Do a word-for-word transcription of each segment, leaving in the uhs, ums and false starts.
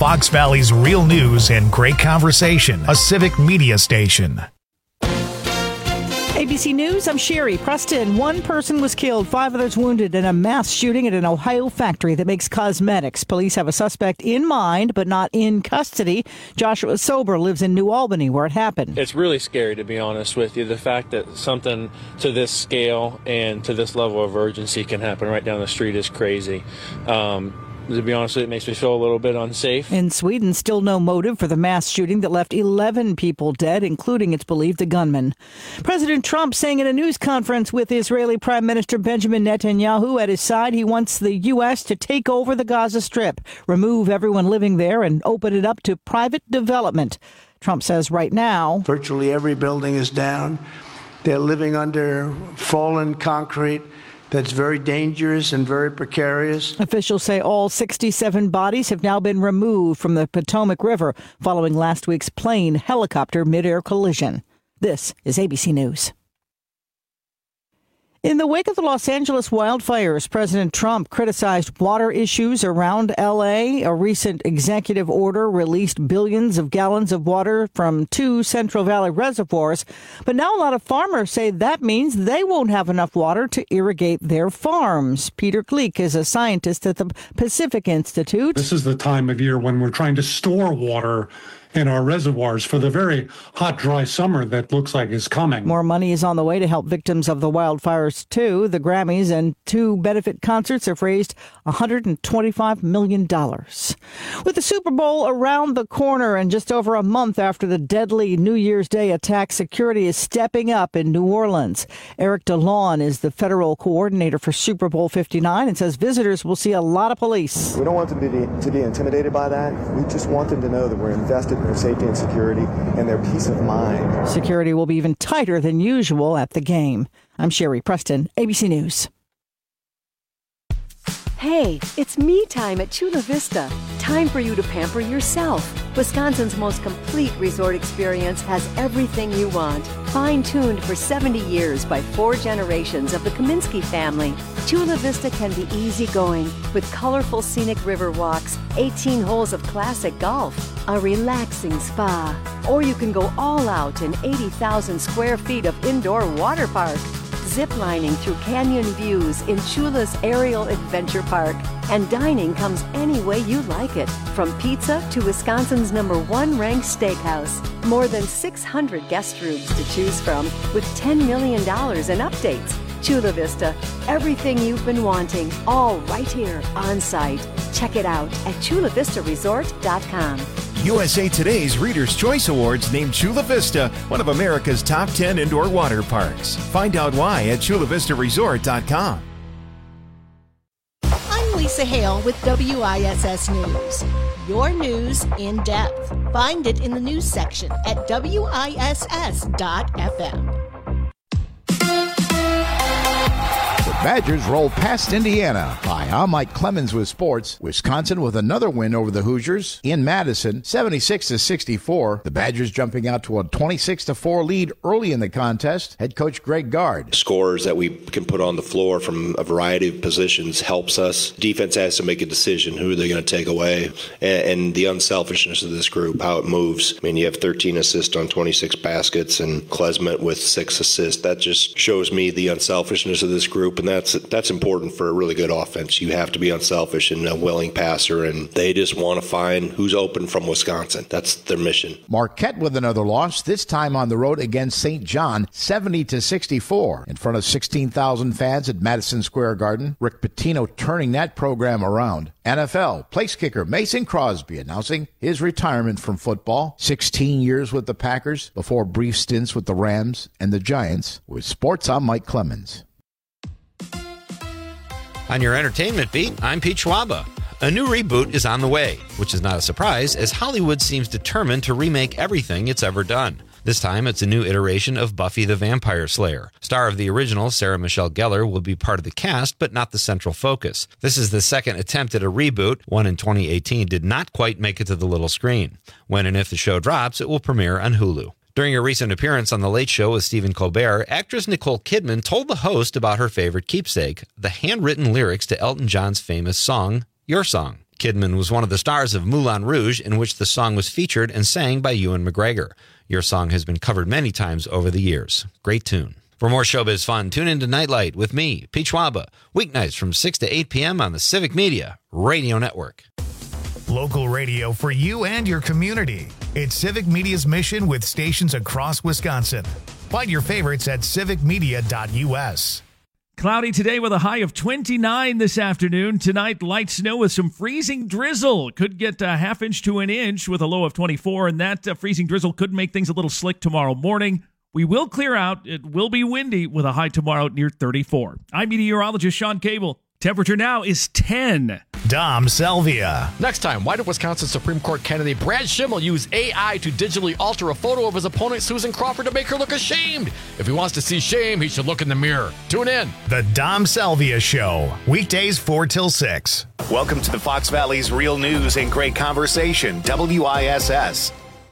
Fox Valley's real news and great conversation, a civic media station. A B C News, I'm Sherry Preston. One person was killed, five others wounded in a mass shooting at an Ohio factory that makes cosmetics. Police have a suspect in mind, but not in custody. Joshua Sober lives in New Albany, where it happened. It's really scary, to be honest with you. The fact that something to this scale and to this level of urgency can happen right down the street is crazy. Um, To be honest with you, it makes me feel a little bit unsafe. In Sweden, still no motive for the mass shooting that left eleven people dead, including, it's believed, the gunman. President Trump saying in a news conference with Israeli Prime Minister Benjamin Netanyahu at his side, he wants the U S to take over the Gaza Strip, remove everyone living there, and open it up to private development. Trump says right now, virtually every building is down. They're living under fallen concrete. That's very dangerous and very precarious. Officials say all sixty-seven bodies have now been removed from the Potomac River following last week's plane helicopter midair collision. This is A B C News. In the wake of the Los Angeles wildfires, President Trump criticized water issues around L A. A recent executive order released billions of gallons of water from two Central Valley reservoirs. But now a lot of farmers say that means they won't have enough water to irrigate their farms. Peter Gleek is a scientist at the Pacific Institute. This is the time of year when we're trying to store water in our reservoirs for the very hot, dry summer that looks like is coming. More money is on the way to help victims of the wildfires, too. The Grammys and two benefit concerts have raised one hundred twenty-five million dollars. With the Super Bowl around the corner and just over a month after the deadly New Year's Day attack, security is stepping up in New Orleans. Eric DeLawn is the federal coordinator for Super Bowl fifty-nine and says visitors will see a lot of police. We don't want them to be, to be intimidated by that. We just want them to know that we're invested in their safety and security and their peace of mind. Security will be even tighter than usual at the game. I'm Sherry Preston, A B C News. Hey, it's me time at Chula Vista. Time for you to pamper yourself. Wisconsin's most complete resort experience has everything you want. Fine-tuned for seventy years by four generations of the Kaminsky family. Chula Vista can be easygoing with colorful scenic river walks, eighteen holes of classic golf, a relaxing spa. Or you can go all out in eighty thousand square feet of indoor water park. Ziplining through canyon views in Chula's Aerial Adventure Park. And dining comes any way you like it, from pizza to Wisconsin's number one ranked steakhouse. More than six hundred guest rooms to choose from with ten million dollars in updates. Chula Vista, everything you've been wanting, all right here on site. Check it out at chula vista resort dot com. U S A Today's Reader's Choice Awards named Chula Vista one of America's top ten indoor water parks. Find out why at chula vista resort dot com. I'm Lisa Hale with W I S S News. Your news in depth. Find it in the news section at W I S S dot F M. Badgers roll past Indiana. Hi, I'm Mike Clemens with sports. Wisconsin with another win over the Hoosiers in Madison, seventy-six to sixty-four. The Badgers jumping out to a twenty-six to four lead early in the contest. Head coach Greg Gard. Scores that we can put on the floor from a variety of positions helps us. Defense has to make a decision who they're going to take away, and, and the unselfishness of this group, how it moves. I mean, you have thirteen assists on twenty-six baskets, and Klesmet with six assists. That just shows me the unselfishness of this group, and that's that's important for a really good offense. You have to be unselfish and a willing passer, and they just want to find who's open from Wisconsin. That's their mission. Marquette with another loss, this time on the road against Saint John, seventy to sixty-four. In front of sixteen thousand fans at Madison Square Garden. Rick Pitino turning that program around. N F L place kicker Mason Crosby announcing his retirement from football. sixteen years with the Packers before brief stints with the Rams and the Giants. With sports, I'm Mike Clemens. On your entertainment beat, I'm Pete Schwaba. A new reboot is on the way, which is not a surprise as Hollywood seems determined to remake everything it's ever done. This time, it's a new iteration of Buffy the Vampire Slayer. Star of the original, Sarah Michelle Gellar, will be part of the cast, but not the central focus. This is the second attempt at a reboot. One in twenty eighteen did not quite make it to the little screen. When and if the show drops, it will premiere on Hulu. During a recent appearance on The Late Show with Stephen Colbert, actress Nicole Kidman told the host about her favorite keepsake, the handwritten lyrics to Elton John's famous song, Your Song. Kidman was one of the stars of Moulin Rouge, in which the song was featured and sang by Ewan McGregor. Your song has been covered many times over the years. Great tune. For more showbiz fun, tune into Nightlight with me, Pete Schwaba, weeknights from six to eight p.m. on the Civic Media Radio Network. Local radio for you and your community. It's Civic Media's mission with stations across Wisconsin. Find your favorites at civic media dot u s. Cloudy today with a high of twenty-nine this afternoon. Tonight, light snow with some freezing drizzle. Could get a half inch to an inch with a low of twenty-four, and that uh, freezing drizzle could make things a little slick tomorrow morning. We will clear out. It will be windy with a high tomorrow near thirty-four. I'm meteorologist Sean Cable. Temperature now is ten. Dom Salvia. Next time, why did Wisconsin Supreme Court candidate Brad Schimmel use A I to digitally alter a photo of his opponent Susan Crawford to make her look ashamed? If he wants to see shame, he should look in the mirror. Tune in. The Dom Salvia Show. Weekdays four till six. Welcome to the Fox Valley's Real News and Great Conversation, W I S S.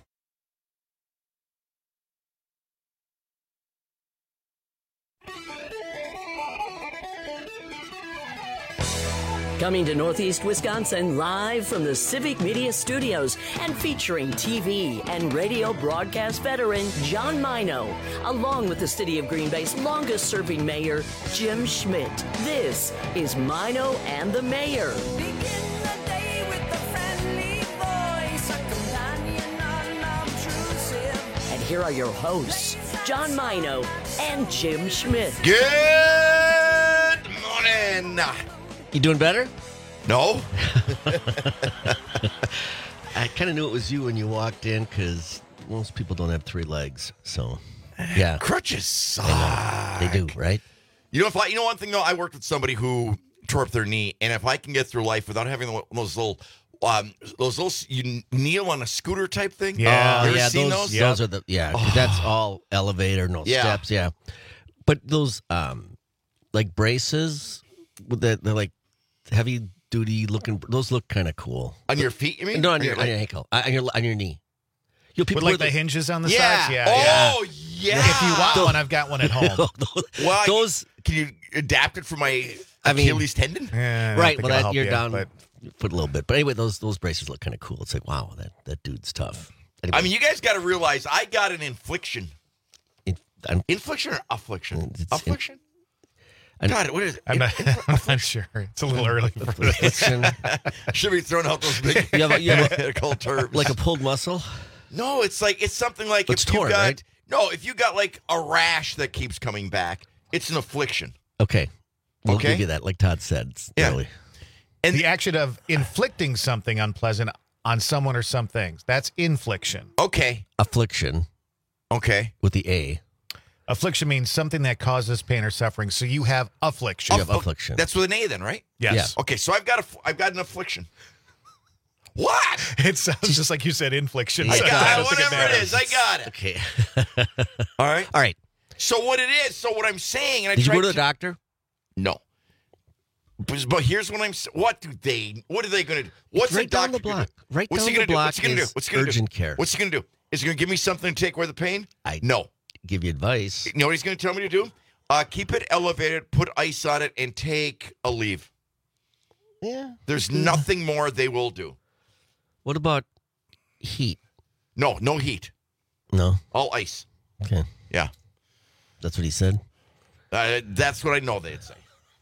Coming to Northeast Wisconsin live from the Civic Media Studios and featuring T V and radio broadcast veteran John Mino, along with the City of Green Bay's longest-serving mayor, Jim Schmidt. This is Mino and the Mayor. Begin the day with a friendly voice, a companion unobtrusive. And here are your hosts, John Mino and Jim Schmidt. Good morning. You doing better? No. I kind of knew it was you when you walked in because most people don't have three legs. So, yeah. Crutches suck. They do, right? You know, if I, you know one thing, though? I worked with somebody who tore up their knee, and if I can get through life without having those little, um, those little, you kneel on a scooter type thing? Yeah. You ever yeah, seen those, those? Yep. Those are the, yeah, oh. That's all elevator, no yeah. steps, yeah. But those, um, like braces, they're, they're like, heavy duty looking. Those look kind of cool. On your feet, you mean? No, on your, on your ankle, on your on your knee. You know, people with like the, the hinges on the yeah. sides. Yeah. Oh yeah. yeah. If you want those, one, I've got one at home. those, well, those can you adapt it for my I mean, Achilles tendon? Yeah, right. Well, that, you're you, down. But... Put a little bit, but anyway, those those braces look kind of cool. It's like, wow, that that dude's tough. Anyway. I mean, you guys got to realize I got an infliction. In, infliction or affliction? It's affliction. In, God, what is it? I'm not, I'm not sure. It's a little early for this. Should be throwing out those big you have a, you have a, cold terms. Like a pulled muscle? No, it's like it's something like it's if torn, you got right? no, if you got like a rash that keeps coming back, it's an affliction. Okay, we'll okay? give you that. Like Todd said, it's yeah. early. And the action of inflicting something unpleasant on someone or some things—that's infliction. Okay, affliction. Okay, with the A. Affliction means something that causes pain or suffering. So you have affliction. You have affliction. That's with an A, then, right? Yes. Yeah. Okay, so I've got a, I've got an affliction. What? It sounds just like you said infliction. I so got I it. Whatever it, it is, I got it. Okay. All right. All right. So what it is? So what I'm saying, and I did you tried go to the to, doctor? No. But, but here's what I'm. What do they? What are they going to do? What's right the doctor down the block? Do? Right What's down he gonna the block. Do? What's he going to do? What's he going to do? Urgent care. What's he going to do? Is he going to give me something to take away the pain? I no. Give you advice. You know what he's going to tell me to do? Uh, keep it elevated, put ice on it, and take a leave. Yeah. There's nothing more they will do. What about heat? No, no heat. No. All ice. Okay. Yeah. That's what he said? Uh, that's what I know they'd say.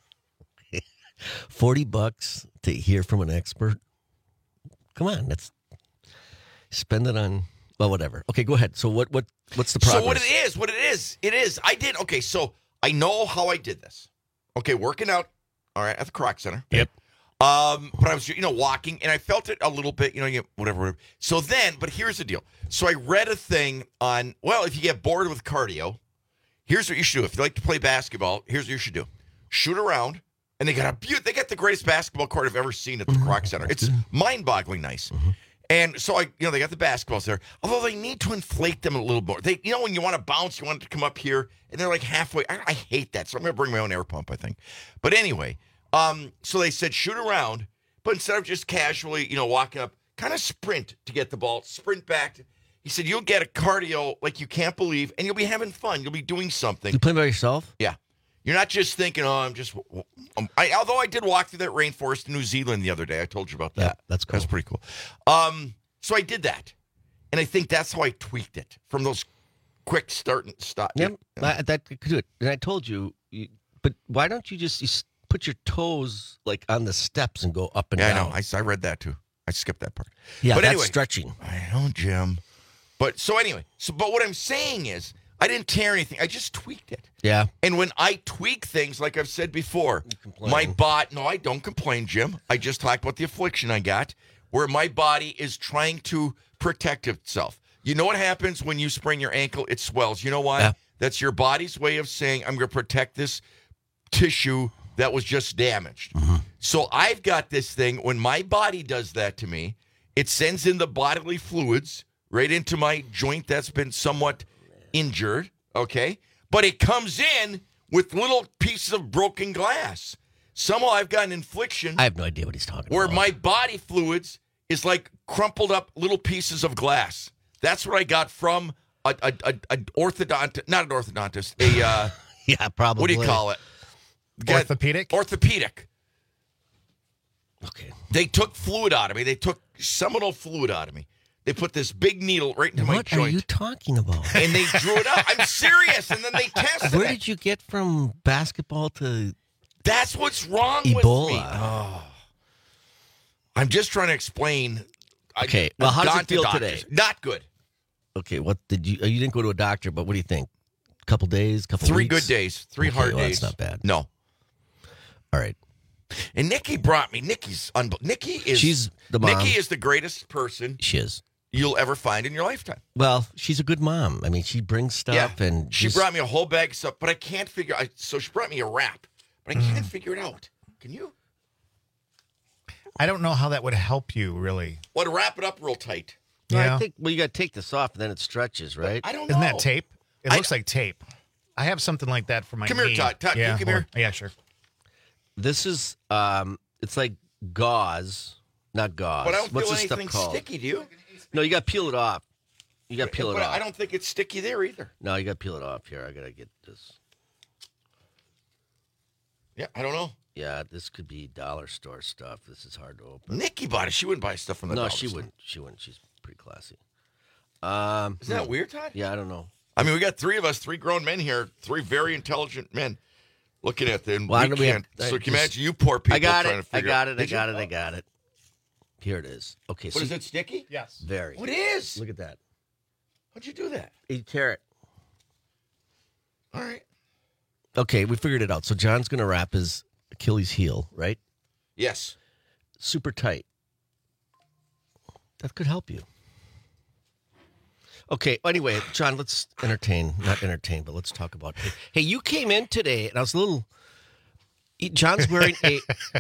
forty bucks to hear from an expert? Come on, that's spend it on, well, whatever. Okay, go ahead. So what what what's the progress? So what it is, what it is, it is, I did, okay, so I know how I did this. Okay, working out, all right, at the Croc Center. Yep. Um, but I was, you know, walking, and I felt it a little bit, you know, you, whatever, whatever. So then, but here's the deal. So I read a thing on, well, if you get bored with cardio, here's what you should do. If you like to play basketball, here's what you should do. Shoot around, and they got a beaut. They got the greatest basketball court I've ever seen at the Croc Center. It's mind-boggling nice. Mm-hmm. And so I, you know, they got the basketballs there. Although they need to inflate them a little more. They, you know, when you want to bounce, you want it to come up here, and they're like halfway. I, I hate that, so I'm going to bring my own air pump, I think. But anyway, um, so they said shoot around, but instead of just casually, you know, walking up, kind of sprint to get the ball, sprint back. To, he said you'll get a cardio like you can't believe, and you'll be having fun. You'll be doing something. You play by yourself? Yeah. You're not just thinking, oh, I'm just. Um, I, although I did walk through that rainforest in New Zealand the other day. I told you about that. Yeah, that's cool. That's pretty cool. Um, so I did that. And I think that's how I tweaked it from those quick start and stop. Yep, I- that could do it. And I told you, you but why don't you just you s- put your toes like on the steps and go up and Yeah, down? I know. I, I read that too. I skipped that part. Yeah, but that's anyway, stretching. I know, Jim. But so anyway, so but what I'm saying is, I didn't tear anything. I just tweaked it. Yeah. And when I tweak things, like I've said before, my body, no, I don't complain, Jim. I just talked about the affliction I got, where my body is trying to protect itself. You know what happens when you sprain your ankle? It swells. You know why? Yeah. That's your body's way of saying, I'm going to protect this tissue that was just damaged. Mm-hmm. So I've got this thing, when my body does that to me, it sends in the bodily fluids right into my joint that's been somewhat injured, okay? But it comes in with little pieces of broken glass. Somehow I've got an infliction I have no idea what he's talking where about. my body fluids is like crumpled up little pieces of glass. That's what I got from a, a, a, a orthodontist, not an orthodontist, a, uh, yeah, probably. what do you call it? Got- Orthopedic? Orthopedic. Okay. They took fluid out of me. They took seminal fluid out of me. They put this big needle right into my What are joint. you talking about? And they drew it out. I'm serious. And then they tested Where it. did you get from basketball to That's what's wrong Ebola? with me. Oh. I'm just trying to explain. I- Okay, well, I've how does gone it to feel doctors. today? Not good. Okay, what did you? uh, You didn't go to a doctor, but what do you think? A couple days, couple Three weeks? good days. Three Okay, hard well, days. That's not bad. No. All right. And Nikki brought me. Nikki's unbel- Nikki is. She's the mom. Nikki is the greatest person She is. you'll ever find in your lifetime. Well, she's a good mom. I mean, she brings stuff, and she she's- brought me a whole bag of stuff, but I can't figure. I, so she brought me a wrap, but I can't figure it out. Can you? I don't know how that would help you, really. Well, to wrap it up real tight. No, Yeah. I think well, you got to take this off, and then it stretches, right? I don't know. Isn't that tape? It I- looks like tape. I have something like that for my Come here, knee. Todd. Todd, yeah, you come here. hold- Yeah, sure. This is um, it's like gauze, not gauze. But I don't What's feel this stuff anything called? sticky, do you? No, you got to peel it off. You got to peel it but off. I don't think it's sticky there either. No, you got to peel it off. Here, I got to get this. Yeah, I don't know. Yeah, this could be dollar store stuff. This is hard to open. Nikki bought it. She wouldn't buy stuff from the No, dollar she store. wouldn't. She wouldn't. She's pretty classy. Um, Isn't that weird, Todd? Yeah, I don't know. I mean, we got three of us, three grown men here, three very intelligent men looking at them. Well, I we know we have- can't. I so can you just- imagine you poor people I got trying it. to I figure got out. it. I Did you? got it. I got it. Here it is. Okay. What so is it, sticky? Yes. Very. What is? Look at that. How'd you do that? You tear it. All right. Okay, we figured it out. So John's going to wrap his Achilles heel, right? Yes. Super tight. That could help you. Okay, anyway, John, let's entertain, not entertain, but let's talk about it. Hey, you came in today, and I was a little... John's wearing a...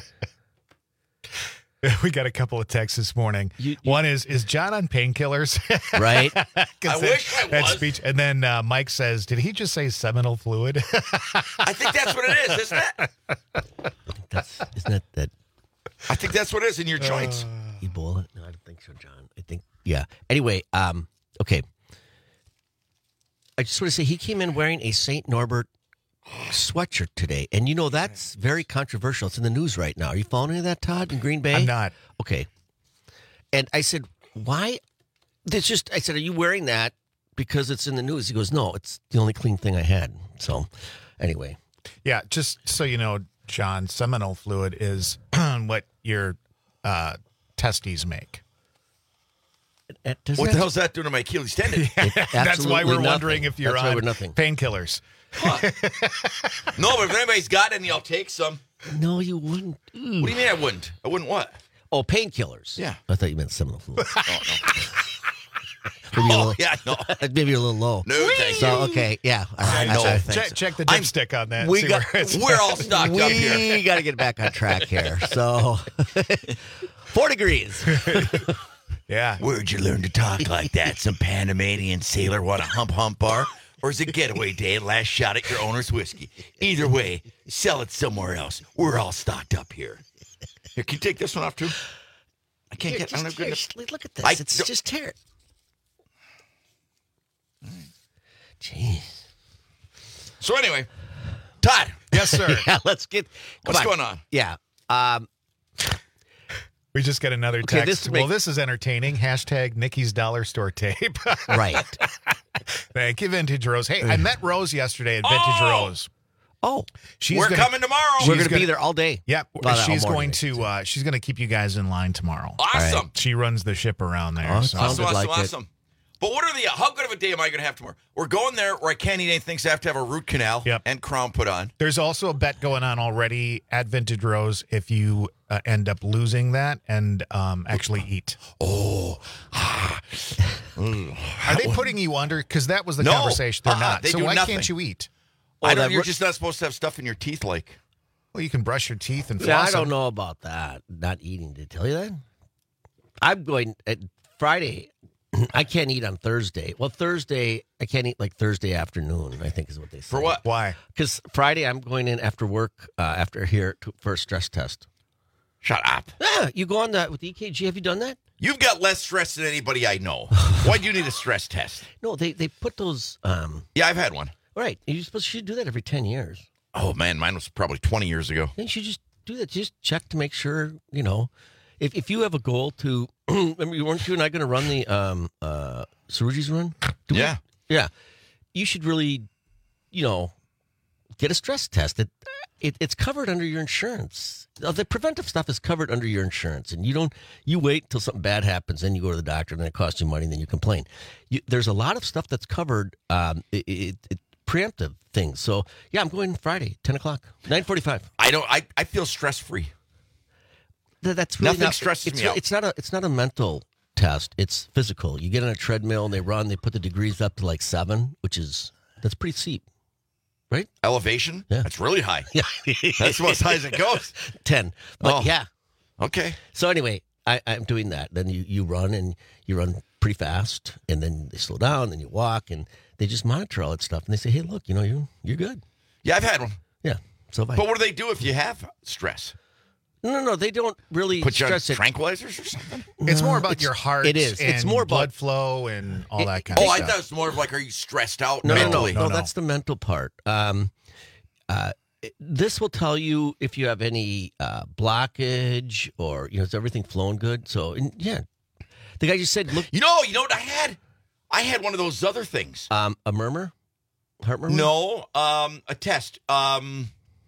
We got a couple of texts this morning. One is, is John on painkillers? Right. I that, wish I that was. speech. And then uh, Mike says, did he just say seminal fluid? I think that's what it is, isn't it? That's, isn't that that I think that's what it is in your joints. Ebola? No, I don't think so, John. I think, yeah. Anyway, um, okay. I just want to say he came in wearing a Saint Norbert sweatshirt today. And you know, that's very controversial. It's in the news right now. Are you following any of that, Todd, in Green Bay? I'm not. Okay. And I said, why? It's just, I said, are you wearing that because it's in the news? He goes, no, it's the only clean thing I had. So, anyway. Yeah, just so you know, John, seminal fluid is what your uh, testes make. It- does What that- the hell's that doing to my Achilles tendon? It- That's why absolutely we're nothing. wondering if you're That's why on we're nothing. painkillers. No, but if anybody's got any, I'll take some. No, you wouldn't. What do you mean I wouldn't? I wouldn't what? Oh, painkillers. Yeah. I thought you meant seminal fluid. Oh, Maybe a no. little, Oh, yeah, no. maybe you're a little low. No, thank So, you. okay, yeah. All right, No, I- I thanks. think Check, so. check the I'm- dipstick on that. we see got- where it's We're all stocked we up here. got to get back on track here. So, four degrees. Yeah. Where'd you learn to talk like that? Some Panamanian sailor want a hump hump bar? Or is it getaway day and last shot at your owner's whiskey? Either way, sell it somewhere else. We're all stocked up here. Here, can you take this one off too? I can't Here, get. I don't just have good tear- enough. look at this. I- it's no. just tear it. Jeez. So anyway, Todd. Yes, sir. yeah, let's get. come What's on. going on? Yeah. Um, We just got another Okay, text. this well, make- this is entertaining. Hashtag Nikki's Dollar Store Tape. right. Thank you, Vintage Rose. Hey, I met Rose yesterday at Vintage Oh! Rose. Oh, She's We're gonna, coming tomorrow. she's we're going to be gonna- there all day. Yep, Well, all she's morning, going to. Uh, she's going to keep you guys in line tomorrow. Awesome. She runs the ship around there. Oh, so. sounds- Awesome, awesome, like it. awesome. But what are the, how good of a day am I going to have tomorrow? We're going there where I can't eat anything, so I have to have a root canal Yep. and crown put on. There's also a bet going on already at Vintage Rose if you uh, end up losing that and um, actually eat. Oh. Are they putting you under? Because that was the No. conversation. They're Uh-uh, not. they so do why nothing. can't you eat? I Oh, don't, that you're ru- just not supposed to have stuff in your teeth like. Well, you can brush your teeth and floss Yeah, I them. don't know about that. Not eating. Did I tell you that? I'm going at Friday. I can't eat on Thursday. Well, Thursday, I can't eat like Thursday afternoon, I think is what they say. For what? Why? Because Friday, I'm going in after work, uh, after here to, for a stress test. Shut up. Yeah, you go on that with E K G. Have you done that? You've got less stress than anybody I know. Why do you need a stress test? No, they, they put those. Um, Yeah, I've had one. right. You're supposed to do that every ten years. Oh, man, mine was probably twenty years ago. Then you should just do that. Just check to make sure, you know, if if you have a goal to, remember, weren't you and I going to run the um, uh, Saruji's run? Did we- Yeah. Yeah. You should really, you know, get a stress test. It, it it's covered under your insurance. Uh, The preventive stuff is covered under your insurance, and you don't. You wait until something bad happens, then you go to the doctor, and then it costs you money, and then you complain. You, there's a lot of stuff that's covered. Um, it, it, it preemptive things. So yeah, I'm going Friday, ten o'clock, nine forty-five. I don't. I, I feel stress free. Th- That's really Nothing not, stresses it's, me out. It's not a. It's not a mental test. It's physical. You get on a treadmill and they run. They put the degrees up to like seven, which is that's pretty steep, right? Elevation? Yeah. That's really high. Yeah, That's about as high as it goes. ten. But Oh. yeah. Okay. So anyway, I, I'm doing that. Then you, you run and you run pretty fast, and then they slow down, then you walk, and they just monitor all that stuff. And they say, hey, look, you know, you you're good. Yeah, I've had one. Yeah. So if I, But what do they do if you have stress? no, no, no, they don't really Put you on stress it. tranquilizers or something? It's No, more about it's- your heart. it is. And It's more about- blood flow and all It- that kind Oh, of I stuff. thought it was more of like, are you stressed out No, no, no, mentally? no, No, no. That's the mental part. Um, uh, this will tell you if you have any uh, blockage or you know is everything flowing good. So and, yeah, the guy just said, look, You know, you know what I had? I had one of those other things. um, a murmur, heart murmur. No, um, a test. Um,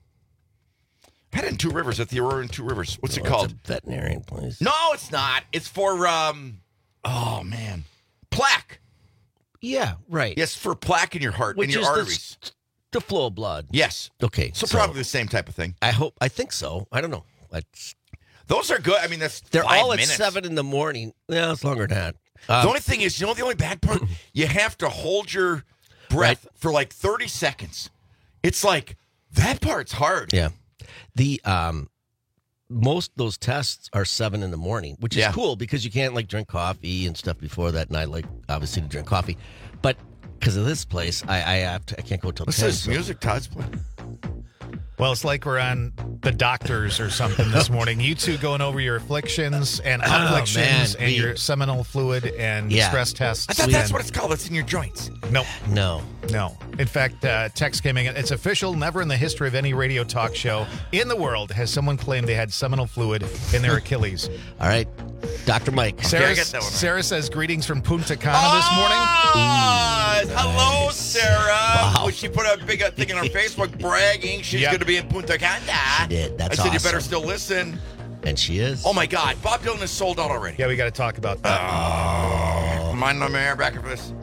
I had it in Two Rivers at the Aurora in Two Rivers. What's it Oh, called? It's a veterinarian place. No, it's not. It's for um. Oh man, plaque. Yeah, right. Yes, for plaque in your heart, Which in your is the arteries. s- the flow of blood. Yes. Okay, So, probably the same type of thing. I hope. I think so. I don't know. It's, Those are good. I mean, that's they're five all at minutes. seven in the morning. Yeah, it's longer than that. The Um, only thing is, you know, the only bad part, you have to hold your breath for like thirty seconds. It's like that part's hard. Yeah. The um most of those tests are seven in the morning, which is Yeah. cool because you can't like drink coffee and stuff before that. And I like obviously to drink coffee, but because of this place, I I have to, I can't go till What's ten. this so- music Todd's playing? Well, it's like we're on the doctors or something this morning. You two going over your afflictions and Oh, afflictions man. and We- your seminal fluid and Yeah. stress tests. I thought that's and- what it's called. It's in your joints. Nope. No. No. In fact, uh, text came in. It's official. Never in the history of any radio talk show in the world has someone claimed they had seminal fluid in their Achilles. All right, Doctor Mike. Sarah, I get that one right. Sarah says greetings from Punta Cana this morning. Ah, hello, Sarah. Wow. Well, she put a big uh, thing on her Facebook bragging she's Yep. going to be in Punta Cana. She did. That's I said you better awesome. still listen. And she is. Oh my God, Bob Dylan is sold out already. Yeah, we got to talk about that. Oh, mind my mayor back after this.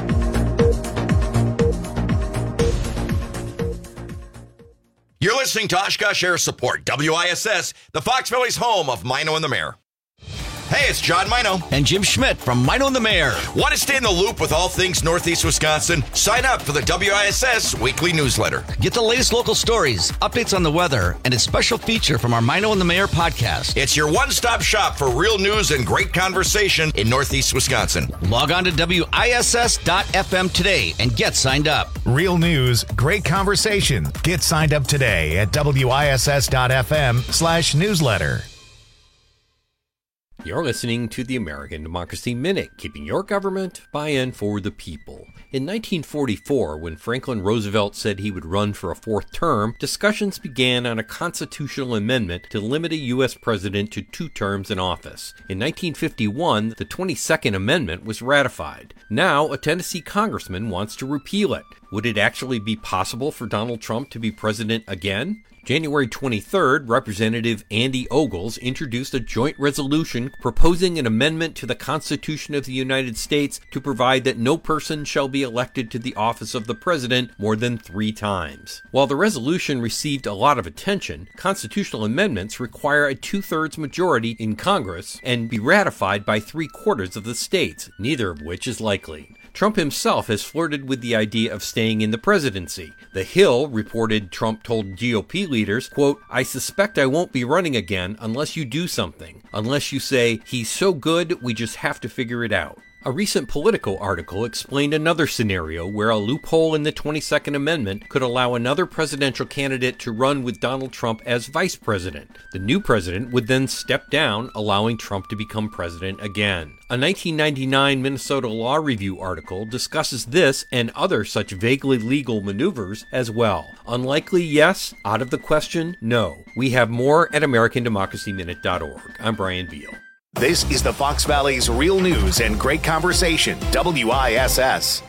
You're listening to Oshkosh Air Support, W I S S, the Fox Valley's home of Mino and the Mayor. Hey, it's John Mino. And Jim Schmidt from Mino and the Mayor. Want to stay in the loop with all things Northeast Wisconsin? Sign up for the W I S S weekly newsletter. Get the latest local stories, updates on the weather, and a special feature from our Mino and the Mayor podcast. It's your one-stop shop for real news and great conversation in Northeast Wisconsin. Log on to W I S S dot F M today and get signed up. Real news, great conversation. Get signed up today at W I S S dot F M slash newsletter. You're listening to the American Democracy Minute, keeping your government by and for the people. In nineteen forty-four, when Franklin Roosevelt said he would run for a fourth term, discussions began on a constitutional amendment to limit a U S president to two terms in office. In nineteen fifty-one, the twenty-second Amendment was ratified. Now, a Tennessee congressman wants to repeal it. Would it actually be possible for Donald Trump to be president again? January twenty-third, Representative Andy Ogles introduced a joint resolution proposing an amendment to the Constitution of the United States to provide that no person shall be elected to the office of the president more than three times. While the resolution received a lot of attention, constitutional amendments require a two-thirds majority in Congress and be ratified by three-quarters of the states, neither of which is likely. Trump himself has flirted with the idea of staying in the presidency. The Hill reported Trump told G O P leaders, quote, "I suspect I won't be running again unless you do something. Unless you say, he's so good, we just have to figure it out." A recent Politico article explained another scenario where a loophole in the twenty-second Amendment could allow another presidential candidate to run with Donald Trump as vice president. The new president would then step down, allowing Trump to become president again. A nineteen ninety-nine Minnesota Law Review article discusses this and other such vaguely legal maneuvers as well. Unlikely, yes. Out of the question, no. We have more at American Democracy Minute dot org. I'm Brian Beal. This is the Fox Valley's real news and great conversation, W I S S.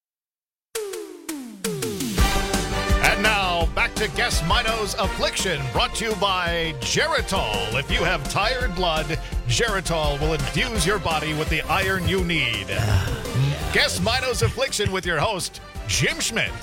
And now, back to Guess Mino's Affliction, brought to you by Geritol. If you have tired blood, Geritol will infuse your body with the iron you need. Guess Mino's Affliction with your host, Jim Schmidt.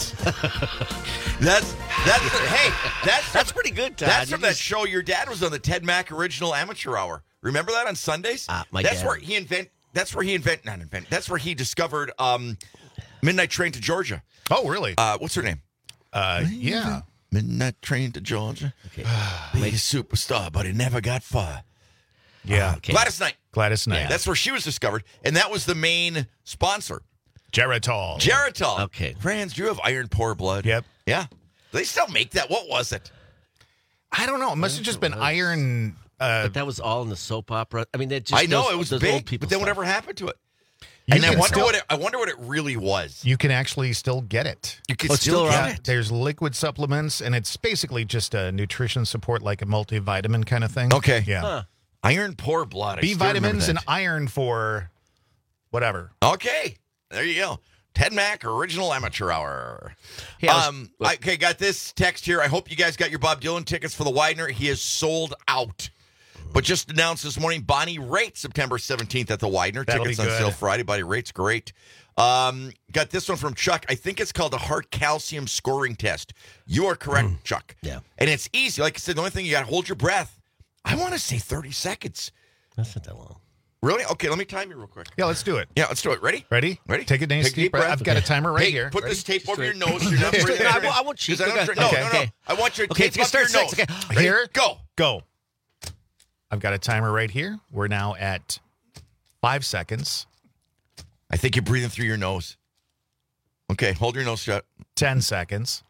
That's that's hey, that's That's pretty good, Todd. That's You from that just- show your dad was on, the Ted Mack Original Amateur Hour. Remember that on Sundays? Ah, my that's dad. where he invent. That's where he invent. Not invent. That's where he discovered um, Midnight Train to Georgia. Oh, really? Uh, what's her name? Uh, yeah. Midnight Train to Georgia. Okay. Be a superstar, but he never got far. Yeah. Okay. Gladys Knight. Gladys Knight. Yeah. That's where she was discovered, and that was the main sponsor. Geritol. Geritol. Okay. Franz, do you have iron poor blood? Yep. Yeah. Do they still make that? What was it? I don't know. It must have just been iron. Uh, But that was all in the soap opera. I mean, that just I know those- it was those old big, people but then stuff. whatever happened to it? You and I can wonder still- what it, I wonder what it really was. You can actually still get it. You can Oh, it's still, still get around? it. There's liquid supplements, and it's basically just a nutrition support, like a multivitamin kind of thing. Okay. Yeah. Huh. Iron poor blood. I B still remember vitamins and that. iron for whatever. Okay. There you go. Ted Mack Original Amateur Hour. Hey, I was- um, I, okay, got this text here. I hope you guys got your Bob Dylan tickets for the Widener. He is sold out. But just announced this morning, Bonnie Raitt, September seventeenth at the Widener. That'll Tickets be on good. sale Friday. Bonnie Rait's great. Um, got this one from Chuck. I think it's called the heart calcium scoring test. You are correct, Chuck. Yeah. And it's easy. Like I said, the only thing you got to hold your breath. I want to say thirty seconds. That's not that long. Really? Okay, let me time you real quick. Yeah, let's do it. Yeah, let's do it. Ready? Ready? Ready? Take a nice Take a deep deep breath. breath. I've got a timer right hey, here. Put Ready? this tape over your Straight. nose. You're not breathing. No, I won't- I won't cheat. 'Cause I don't Okay, try- no, okay, no, no. okay. I want your Okay, tape it's gonna up your start nose. six, okay. Ready? Here? Go. Go. I've got a timer right here. We're now at five seconds, I think you're breathing through your nose. Okay, hold your nose shut. ten seconds.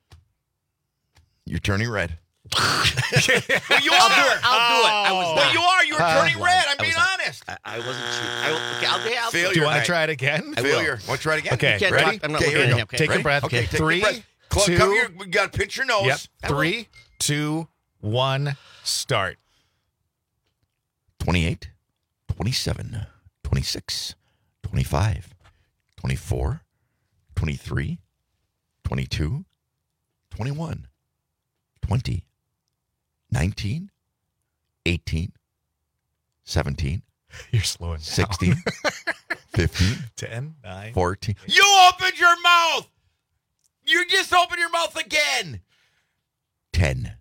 You're turning red. well, you are. I'll do it. I'll do it. I was Well, not. you are. You were Uh, turning red. I'm I being was not. honest. I, I wasn't cheating. I, okay, I'll, I'll Failure. do Do it. you want All to try it again? I will. Failure. Want to try it again? Okay, You can't ready? talk. I'm not Okay, looking here at we him. go. Okay, Take a ready? breath. Okay, take a Three, deep breath. Close, two- cover your, we got to pinch your nose. Yep. Three, two, one, start. twenty-eight, twenty-seven, twenty-six, twenty-five, twenty-four, twenty-three, twenty-two, twenty-one, twenty, nineteen, eighteen, seventeen, You're slowing down. sixteen, fifteen, ten, nine. fourteen. You opened your mouth! You just opened your mouth again! ten,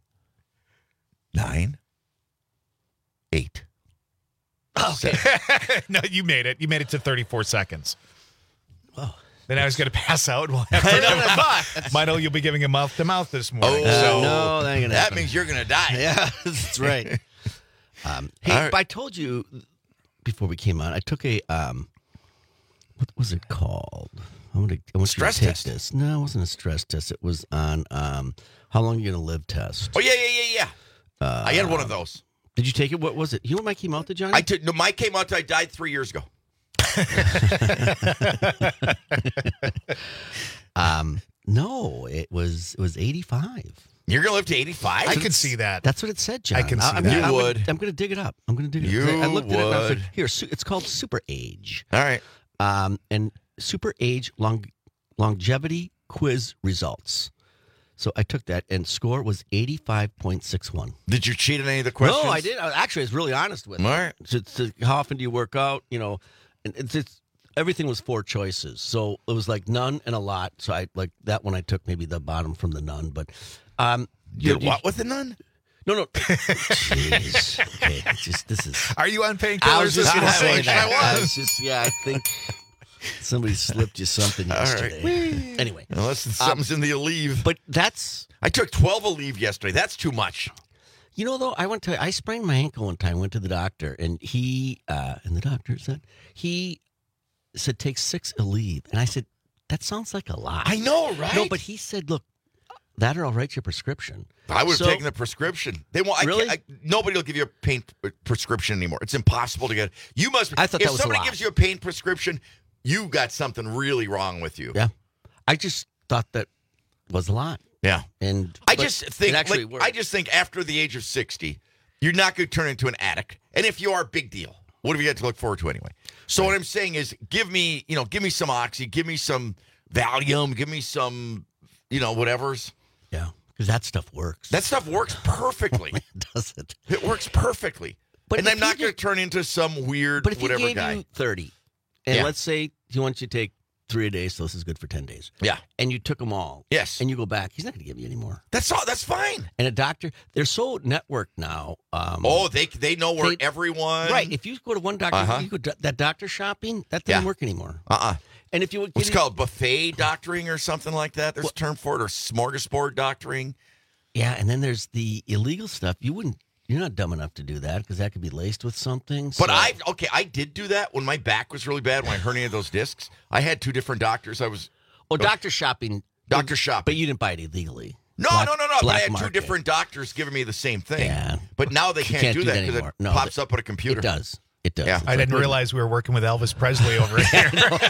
nine, eight. Okay. No, you made it. You made it to thirty-four seconds. Oh. Then I was going to pass out. We'll have I know, to, Mino, you'll be giving a mouth to mouth this morning. Oh, so no, that ain't gonna that happen. means you're going to die. Yeah, that's right. Um, hey, All right. I told you before we came on, I took a, um, what was it called? I want to, I want Stress you to take test. this. No, it wasn't a stress test. It was on um, how long you're going to live test. Oh, yeah, yeah, yeah, yeah. Uh, I had one of those. Did you take it? What was it? You know what Mike came out to, Johnny? I took, no, Mike came out, I died three years ago. um, no, it was it was eighty-five. You're going to live to eighty-five? I could see that. That's what it said, John. I can see I'm, that. I'm, You I'm would. Gonna, I'm going to dig it up. I'm going to dig it You up. I looked at it and I was would. like, here, su- it's called Super Age. All right. Um, and Super Age long, Longevity Quiz Results. So I took that, and score was eighty-five point six one. Did you cheat on any of the questions? No, I did. I, actually, I was really honest with it. All right. So, so how often do you work out? You know, and it's, it's everything was four choices. So it was like none and a lot. So I like that one. I took maybe the bottom from the none, but um, You did what with the none? No, no. Jeez. Okay, it's just this is. Are you on I painkillers? was just this going to say week? that. I I was. was just yeah. I think somebody slipped you something All right. yesterday. Anyway, Unless um, something's in the Aleve. but that's. I took twelve Aleve yesterday. That's too much. You know, though, I went to, I sprained my ankle one time, went to the doctor, and he, uh, and the doctor said, he said, take six Aleve. And I said, that sounds like a lot. I know, right? No, but he said, look, that or I'll write you a prescription. I would have So- taken the prescription. They won't. I Really? can't, I, nobody will give you a pain p- prescription anymore. It's impossible to get. You must. I thought if that was a somebody lot. gives you a pain prescription, you got something really wrong with you. Yeah. I just thought that was a lot. Yeah. And I but just think. it actually Like, worked. I just think after the age of sixty, you're not going to turn into an addict. And if you are, big deal. What have you got to look forward to anyway? So what I'm saying is, give me, you know, give me some Oxy, give me some Valium, give me some, you know, whatever's. Yeah. Because that stuff works. That stuff works perfectly. Does it? It works perfectly. But and if I'm not you going to turn into some weird But if he whatever gave guy. you thirty, and Yeah. let's say he wants you to take three a day, so this is good for ten days. Yeah. And you took them all. Yes. And you go back, he's not going to give you any more. That's all. That's fine. And a doctor, they're so networked now. Um, Oh, they they know where they- everyone. right. If you go to one doctor, Uh-huh. you go do- that doctor shopping, that doesn't Yeah. work anymore. Uh-uh. And if you would What's get in- called buffet doctoring or something like that. There's a term for it, or smorgasbord doctoring. yeah, and then there's the illegal stuff. You wouldn't. You're not dumb enough to do that because that could be laced with something. But so- I okay, I did do that when my back was really bad when I herniated those discs. I had two different doctors. I was well, doctor shopping, doctor shopping. but you didn't buy it illegally. No, Black- no, no, no. But I black had two market. different doctors giving me the same thing. Yeah. But now they You can't, can't do do that that because it anymore. No, pops but up on a computer. It does. It does. Yeah. I didn't realize we were working with Elvis Presley over here.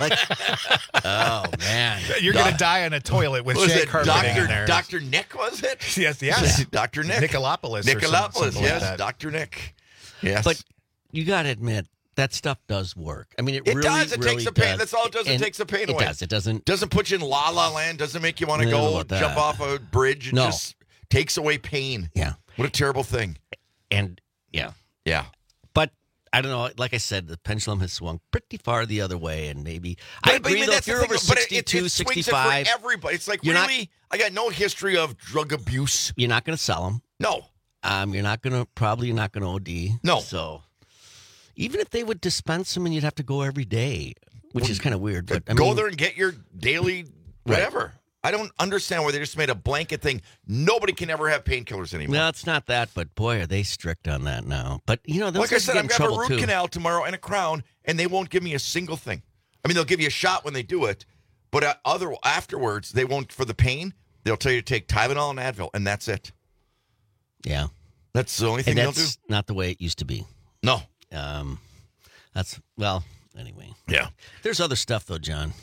Oh man, You're going to die on a toilet with What was shea it? carpeting in Doctor there. Doctor Nick, was it? Yes, yes. Doctor Nick. Nicolopoulos or some- Nicolopoulos, something like yes. that. Doctor Nick. Yes. But you got to admit that stuff does work. I mean, it, It really, does. It really takes the pain. does. That's all it does. It And takes the pain it away. does. It doesn't. Doesn't put you in la la land. Doesn't make you want to No, go about that. jump off a bridge. It No. just takes away pain. Yeah. What a terrible thing. And yeah, Yeah. but I don't know. Like I said, the pendulum has swung pretty far the other way, and maybe But, I but, agree. mean, though, that's if the you're thing, over but it- sixty-two, it, it swings it sixty-five, for everybody. It's like, you're not- really? I got no history of drug abuse. you're not going to sell them. No. Um, you're not going to probably you're not going to O D. No. So even if they would dispense them, and you'd have to go every day, which is kind of weird. But I Go mean, there and get your daily whatever. I don't understand why they just made a blanket thing. Nobody can ever have painkillers anymore. No, it's not that. But boy, are they strict on that now. But you know, those Like I guys said, get I'm in going to have a trouble, root too. canal tomorrow and a crown, and they won't give me a single thing. I mean, they'll give you a shot when they do it, but uh, other afterwards, they won't, for the pain, they'll tell you to take Tylenol and Advil, and that's it. Yeah, That's the only thing and they'll do. that's not the way it used to be. No. Um, that's well. Anyway, Yeah. there's other stuff though, John.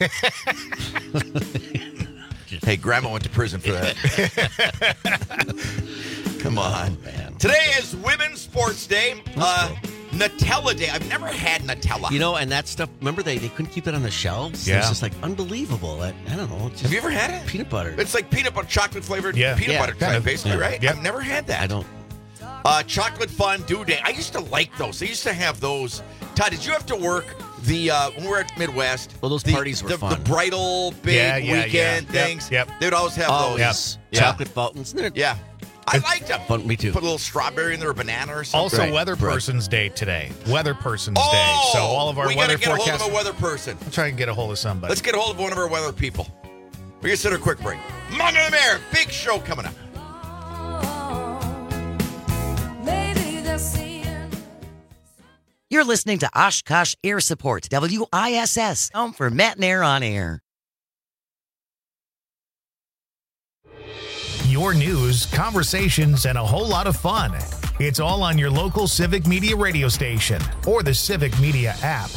Hey, Grandma went to prison for that. Come on. Oh, man. Today is Women's Sports Day. Uh, Nutella Day. I've never had Nutella. You know, and that stuff. Remember, they, they couldn't keep that on the shelves. Yeah. It's just like unbelievable. I, I don't know. It's just Have you ever had it? peanut butter? It's like peanut butter, chocolate flavored Yeah. peanut Yeah, butter, kind of. basically, Yeah. right? Yeah. I've never had that. I don't. Uh, chocolate fondue day. I used to like those. They used to have those. Todd, did you have to work the uh, when we were at Midwest? Well, those the, parties were the, fun. The bridal big Yeah, yeah, weekend yeah. Yep, things. yep. They would always have Oh, those. yes. Yeah. Chocolate fountains. They're Yeah. I liked them. fun. Me too. Put a little strawberry in there, or banana or something. Also, Right, Weather right. Person's Day today. Weather Person's Oh, Day. So all of our we weather gotta get a hold forecasts. of a weather person. I'll try and get a hold of somebody. Let's get a hold of one of our weather people. We're gonna sit a quick break. Mondo the Mayor, big show coming up. Maybe they're seeing. You're listening to Oshkosh Air Support, W I S S, home for Matt and Air on Air. your news, conversations, and a whole lot of fun. It's all on your local Civic Media radio station or the Civic Media app.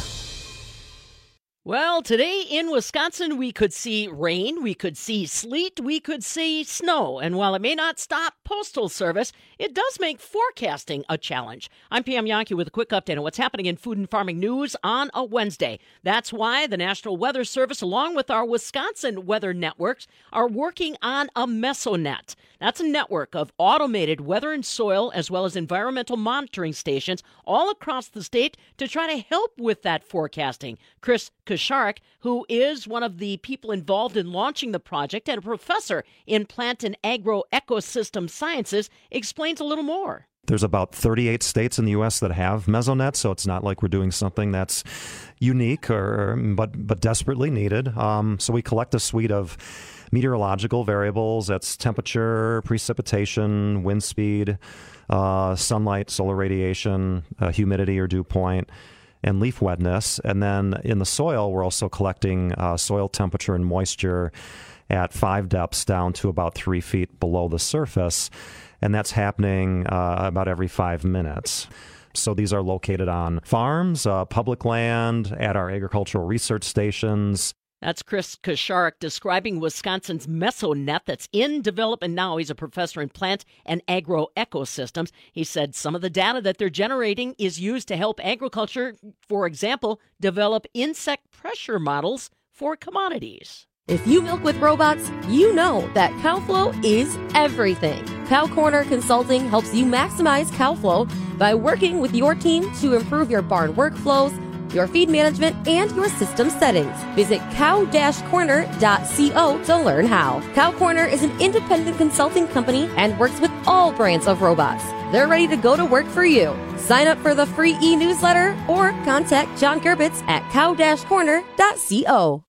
Well, today in Wisconsin, we could see rain, we could see sleet, we could see snow. And while it may not stop postal service, it does make forecasting a challenge. I'm Pam Yankee with a quick update on what's happening in food and farming news on a Wednesday. That's why the National Weather Service, along with our Wisconsin weather networks, are working on a Mesonet. That's a network of automated weather and soil as well as environmental monitoring stations all across the state to try to help with that forecasting. Chris Kusharik, who is one of the people involved in launching the project and a professor in plant and agro-ecosystem sciences, explains a little more. There's about thirty-eight states in the U S that have Mesonet, so it's not like we're doing something that's unique or but but desperately needed. Um, so we collect a suite of meteorological variables. That's temperature, precipitation, wind speed, uh, sunlight, solar radiation, uh, humidity or dew point, and leaf wetness. And then in the soil, we're also collecting uh, soil temperature and moisture at five depths down to about three feet below the surface. And that's happening uh, about every five minutes. So these are located on farms, uh, public land, at our agricultural research stations. That's Chris Kusharik describing Wisconsin's Mesonet that's in development now. He's a professor in plant and agro-ecosystems. He said some of the data that they're generating is used to help agriculture, for example, develop insect pressure models for commodities. If you milk with robots, you know that CowFlow is everything. Cow Corner Consulting helps you maximize cow flow by working with your team to improve your barn workflows, your feed management, and your system settings. Visit cow dash corner dot co to learn how. Cow Corner is an independent consulting company and works with all brands of robots. They're ready to go to work for you. Sign up for the free e-newsletter or contact John Gerbitz at cow dash corner dot co.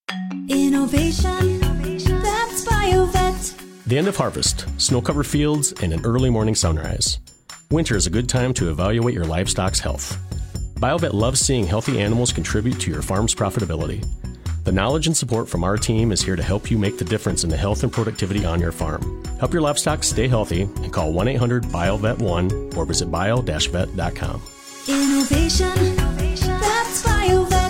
Innovation, that's BioVet. The end of harvest, snow-covered fields, and an early morning sunrise. Winter is a good time to evaluate your livestock's health. BioVet loves seeing healthy animals contribute to your farm's profitability. The knowledge and support from our team is here to help you make the difference in the health and productivity on your farm. Help your livestock stay healthy and call one eight hundred B I O V E T one or visit bio dash vet dot com. Innovation, that's BioVet.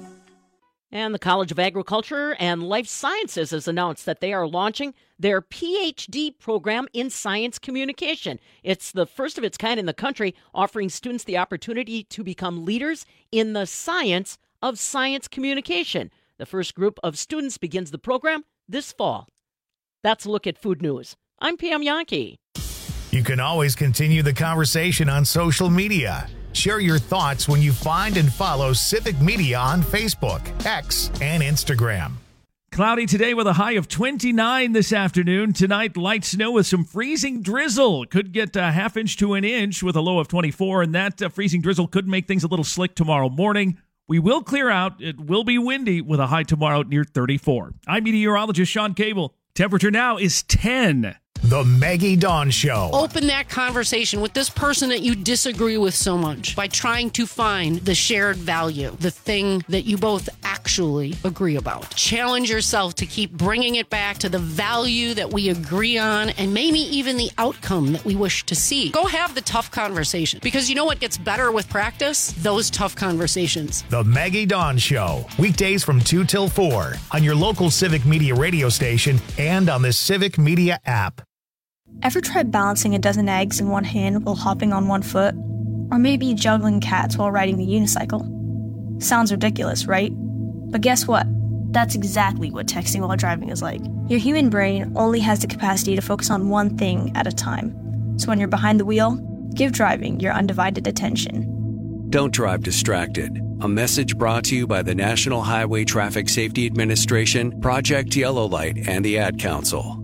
And the College of Agriculture and Life Sciences has announced that they are launching their P H D program in science communication. It's the first of its kind in the country, offering students the opportunity to become leaders in the science of science communication. The first group of students begins the program this fall. That's a look at food news. I'm Pam Yankee. You can always continue the conversation on social media. Share your thoughts when you find and follow Civic Media on Facebook, X, and Instagram. Cloudy today with a high of twenty-nine this afternoon. Tonight, light snow with some freezing drizzle. Could get a half inch to an inch with a low of twenty-four, and that uh, freezing drizzle could make things a little slick tomorrow morning. We will clear out. It will be windy with a high tomorrow near thirty-four. I'm meteorologist Sean Cable. Temperature now is ten. The Maggie Dawn Show. Open that conversation with this person that you disagree with so much by trying to find the shared value, the thing that you both actually agree about. Challenge yourself to keep bringing it back to the value that we agree on and maybe even the outcome that we wish to see. Go have the tough conversation, because you know what gets better with practice? Those tough conversations. The Maggie Dawn Show. Weekdays from two till four on your local Civic Media radio station and on the Civic Media app. Ever tried balancing a dozen eggs in one hand while hopping on one foot? Or maybe juggling cats while riding the unicycle? Sounds ridiculous, right? But guess what? That's exactly what texting while driving is like. Your human brain only has the capacity to focus on one thing at a time. So when you're behind the wheel, give driving your undivided attention. Don't drive distracted. A message brought to you by the National Highway Traffic Safety Administration, Project Yellow Light, and the Ad Council.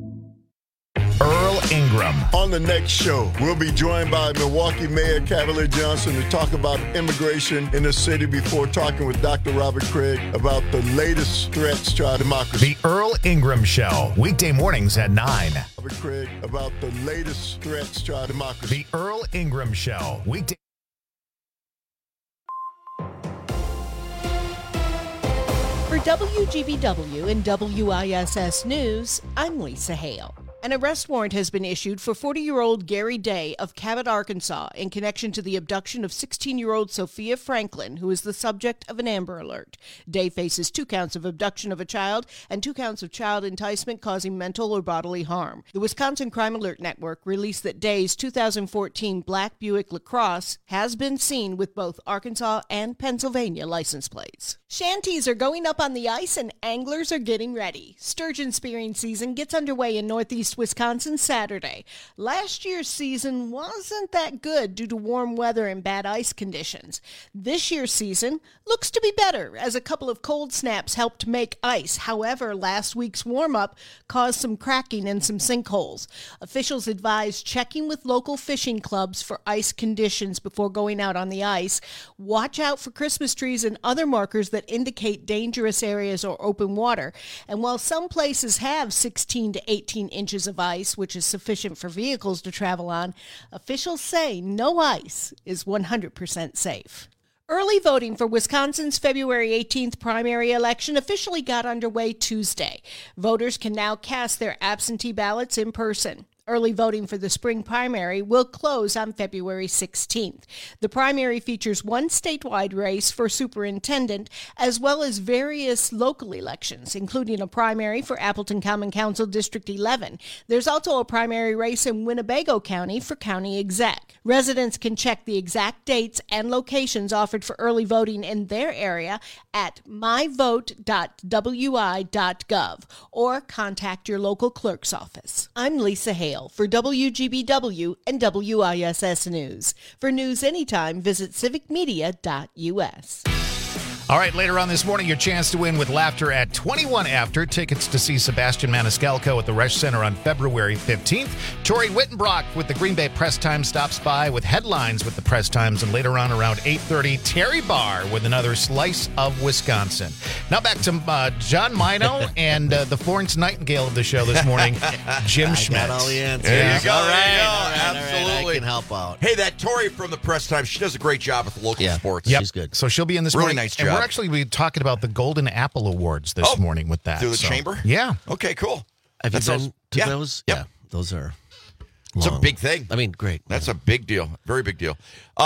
Earl Ingram. On the next show, we'll be joined by Milwaukee Mayor Cavalier Johnson to talk about immigration in the city before talking with Doctor Robert Craig about the latest threats to our democracy. The Earl Ingram Show, weekday mornings at nine. Robert Craig about the latest threats to our democracy. The Earl Ingram Show, weekday. For W G B W and W I S S News, I'm Lisa Hale. An arrest warrant has been issued for forty-year-old Gary Day of Cabot, Arkansas, in connection to the abduction of sixteen-year-old Sophia Franklin, who is the subject of an Amber Alert. Day faces two counts of abduction of a child and two counts of child enticement causing mental or bodily harm. The Wisconsin Crime Alert Network released that Day's two thousand fourteen black Buick LaCrosse has been seen with both Arkansas and Pennsylvania license plates. Shanties are going up on the ice and anglers are getting ready. Sturgeon spearing season gets underway in northeast Wisconsin Saturday. Last year's season wasn't that good due to warm weather and bad ice conditions. This year's season looks to be better as a couple of cold snaps helped make ice. However, last week's warm-up caused some cracking and some sinkholes. Officials advise checking with local fishing clubs for ice conditions before going out on the ice. Watch out for Christmas trees and other markers that indicate dangerous areas or open water. And while some places have sixteen to eighteen inches of ice, which is sufficient for vehicles to travel on, officials say no ice is one hundred percent safe. Early voting for Wisconsin's February eighteenth primary election officially got underway Tuesday. Voters can now cast their absentee ballots in person. Early voting for the spring primary will close on February sixteenth. The primary features one statewide race for superintendent, as well as various local elections, including a primary for Appleton Common Council District eleven. There's also a primary race in Winnebago County for county exec. Residents can check the exact dates and locations offered for early voting in their area at my vote dot w i dot gov or contact your local clerk's office. I'm Lisa Hale for W G B W and W I S S News. For news anytime, visit civic media dot u s. All right, later on this morning, your chance to win with Laughter at twenty-one after. Tickets to see Sebastian Maniscalco at the Resch Center on February fifteenth. Tori Wittenbrock with the Green Bay Press Times stops by with headlines with the Press Times. And later on around eight thirty, Terry Barr with another slice of Wisconsin. Now back to uh, John Mino and uh, the Florence Nightingale of the show this morning, Jim I Schmidt. got all the answers. There you go. All There right, you go. all right, all right, Absolutely. I can help out. Hey, that Tori from the Press Times, she does a great job with local Yeah, sports. Yep. she's good. So she'll be in this Really morning. nice And job. we're actually be talking about the Golden Apple Awards this Oh, morning with that. through the So, chamber? Yeah. Okay, cool. Have That's you those- been to yeah. those? Yep. Yeah, those are. It's a long. big thing. I mean, great. That's a big deal. Very big deal.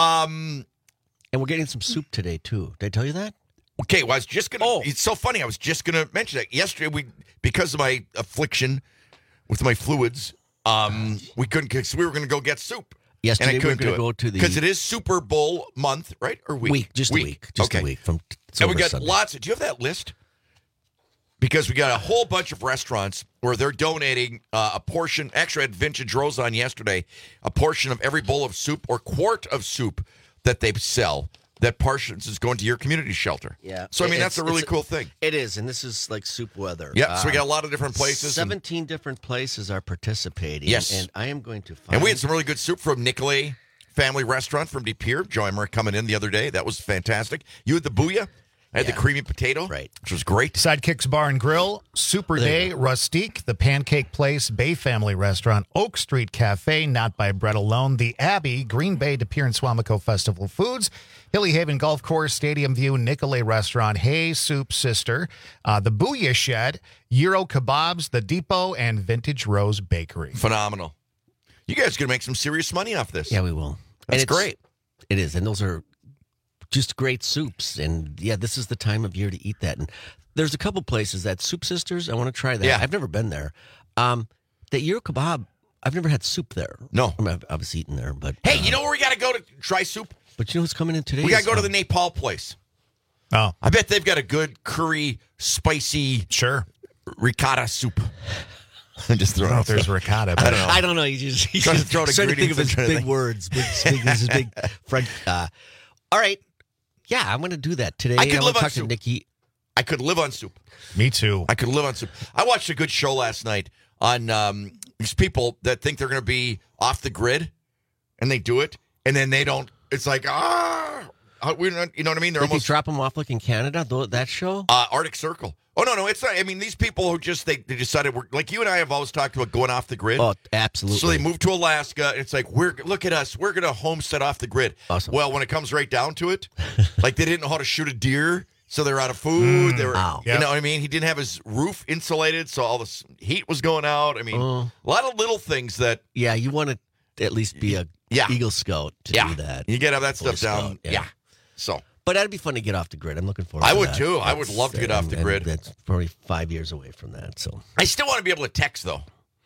Um, And we're getting some soup today too. Did I tell you that? okay, well, I was just going to. Oh. It's so funny. I was just going to mention that. Yesterday, we because of my affliction with my fluids, um, we couldn't, because we were going to go get soup. Yesterday and I we were couldn't gonna do go it. to the- Because it is Super Bowl month, right? Or week? Week, just a week, just okay. a week from. And we Silver got Sunday. lots. Of, do you have that list? Because we got a whole bunch of restaurants where they're donating uh, a portion. Actually, I had Vintage Rose on yesterday. A portion of every bowl of soup or quart of soup that they sell, that portions is going to your community shelter. Yeah. So I mean, It's- that's a really it's- cool thing. It is, and this is like soup weather. Yeah. So we Um, got a lot of different places. and- Seventeen different places are participating. Yes. and I am going to find. And we had some really good soup from Nicolay Family Restaurant from De Pere. Joey Murray coming in the other day. That was fantastic. You had the booyah. I had Yeah. the creamy potato, Right. which was great. Sidekicks Bar and Grill, Super Day, Rustique, The Pancake Place, Bay Family Restaurant, Oak Street Cafe, Not by Bread Alone, The Abbey, Green Bay, De Pere and Swamico Festival Foods, Hilly Haven Golf Course, Stadium View, Nicolay Restaurant, Hay Soup Sister, uh, The Booyah Shed, Euro Kebabs, The Depot, and Vintage Rose Bakery. Phenomenal. You guys are going to make some serious money off this. Yeah, we will. That's and it's- great. It is, and those are just great soups. And yeah, this is the time of year to eat that. And there's a couple places that Soup Sisters. I want to try that. Yeah. I've never been there. Um, the Euro Kebab. I've never had soup there. No. I mean, I've, I was eating there, but Hey, uh, you know where we got to go to try soup? But you know what's coming in today? We got to is, go to um, the Nepal place. Oh, I bet they've got a good curry, spicy sure. ricotta soup. I'm just I don't throwing know out if there's stuff. ricotta. I But don't know. I don't know. You just, you Trying to just throw the trying to think of his ingredients in big there. words. Big, big, this is big French. Uh, all right. Yeah, I'm going to do that today. I could I'm live gonna on talk to soup. Nikki. I could live on soup. Me too. I could live on soup. I watched a good show last night on um, these people that think they're going to be off the grid, and they do it, and then they don't. It's like, ah, we don't, you know what I mean? They're Did they almost drop him off like in Canada? Tho- That show? uh, Arctic Circle. Oh, no, no, it's not. I mean, these people who just, they, they decided, we're, like you and I have always talked about going off the grid. Oh, absolutely. So they moved to Alaska. And it's like, we're look at us. We're going to homestead off the grid. Awesome. Well, when it comes right down to it, like they didn't know how to shoot a deer. So they're out of food. Mm, they were, wow. you Yep. know what I mean? He didn't have his roof insulated, so all this heat was going out. I mean, Uh. a lot of little things that. Yeah, you want to at least be a Yeah. Eagle Scout to Yeah. do that. You got to have that Boy stuff down. Scout, Yeah. So. But that'd be fun to get off the grid. I'm looking forward I to would that. too. I would That's- love to get off the and- grid. and That's probably five years away from that. So I still want to be able to text, though.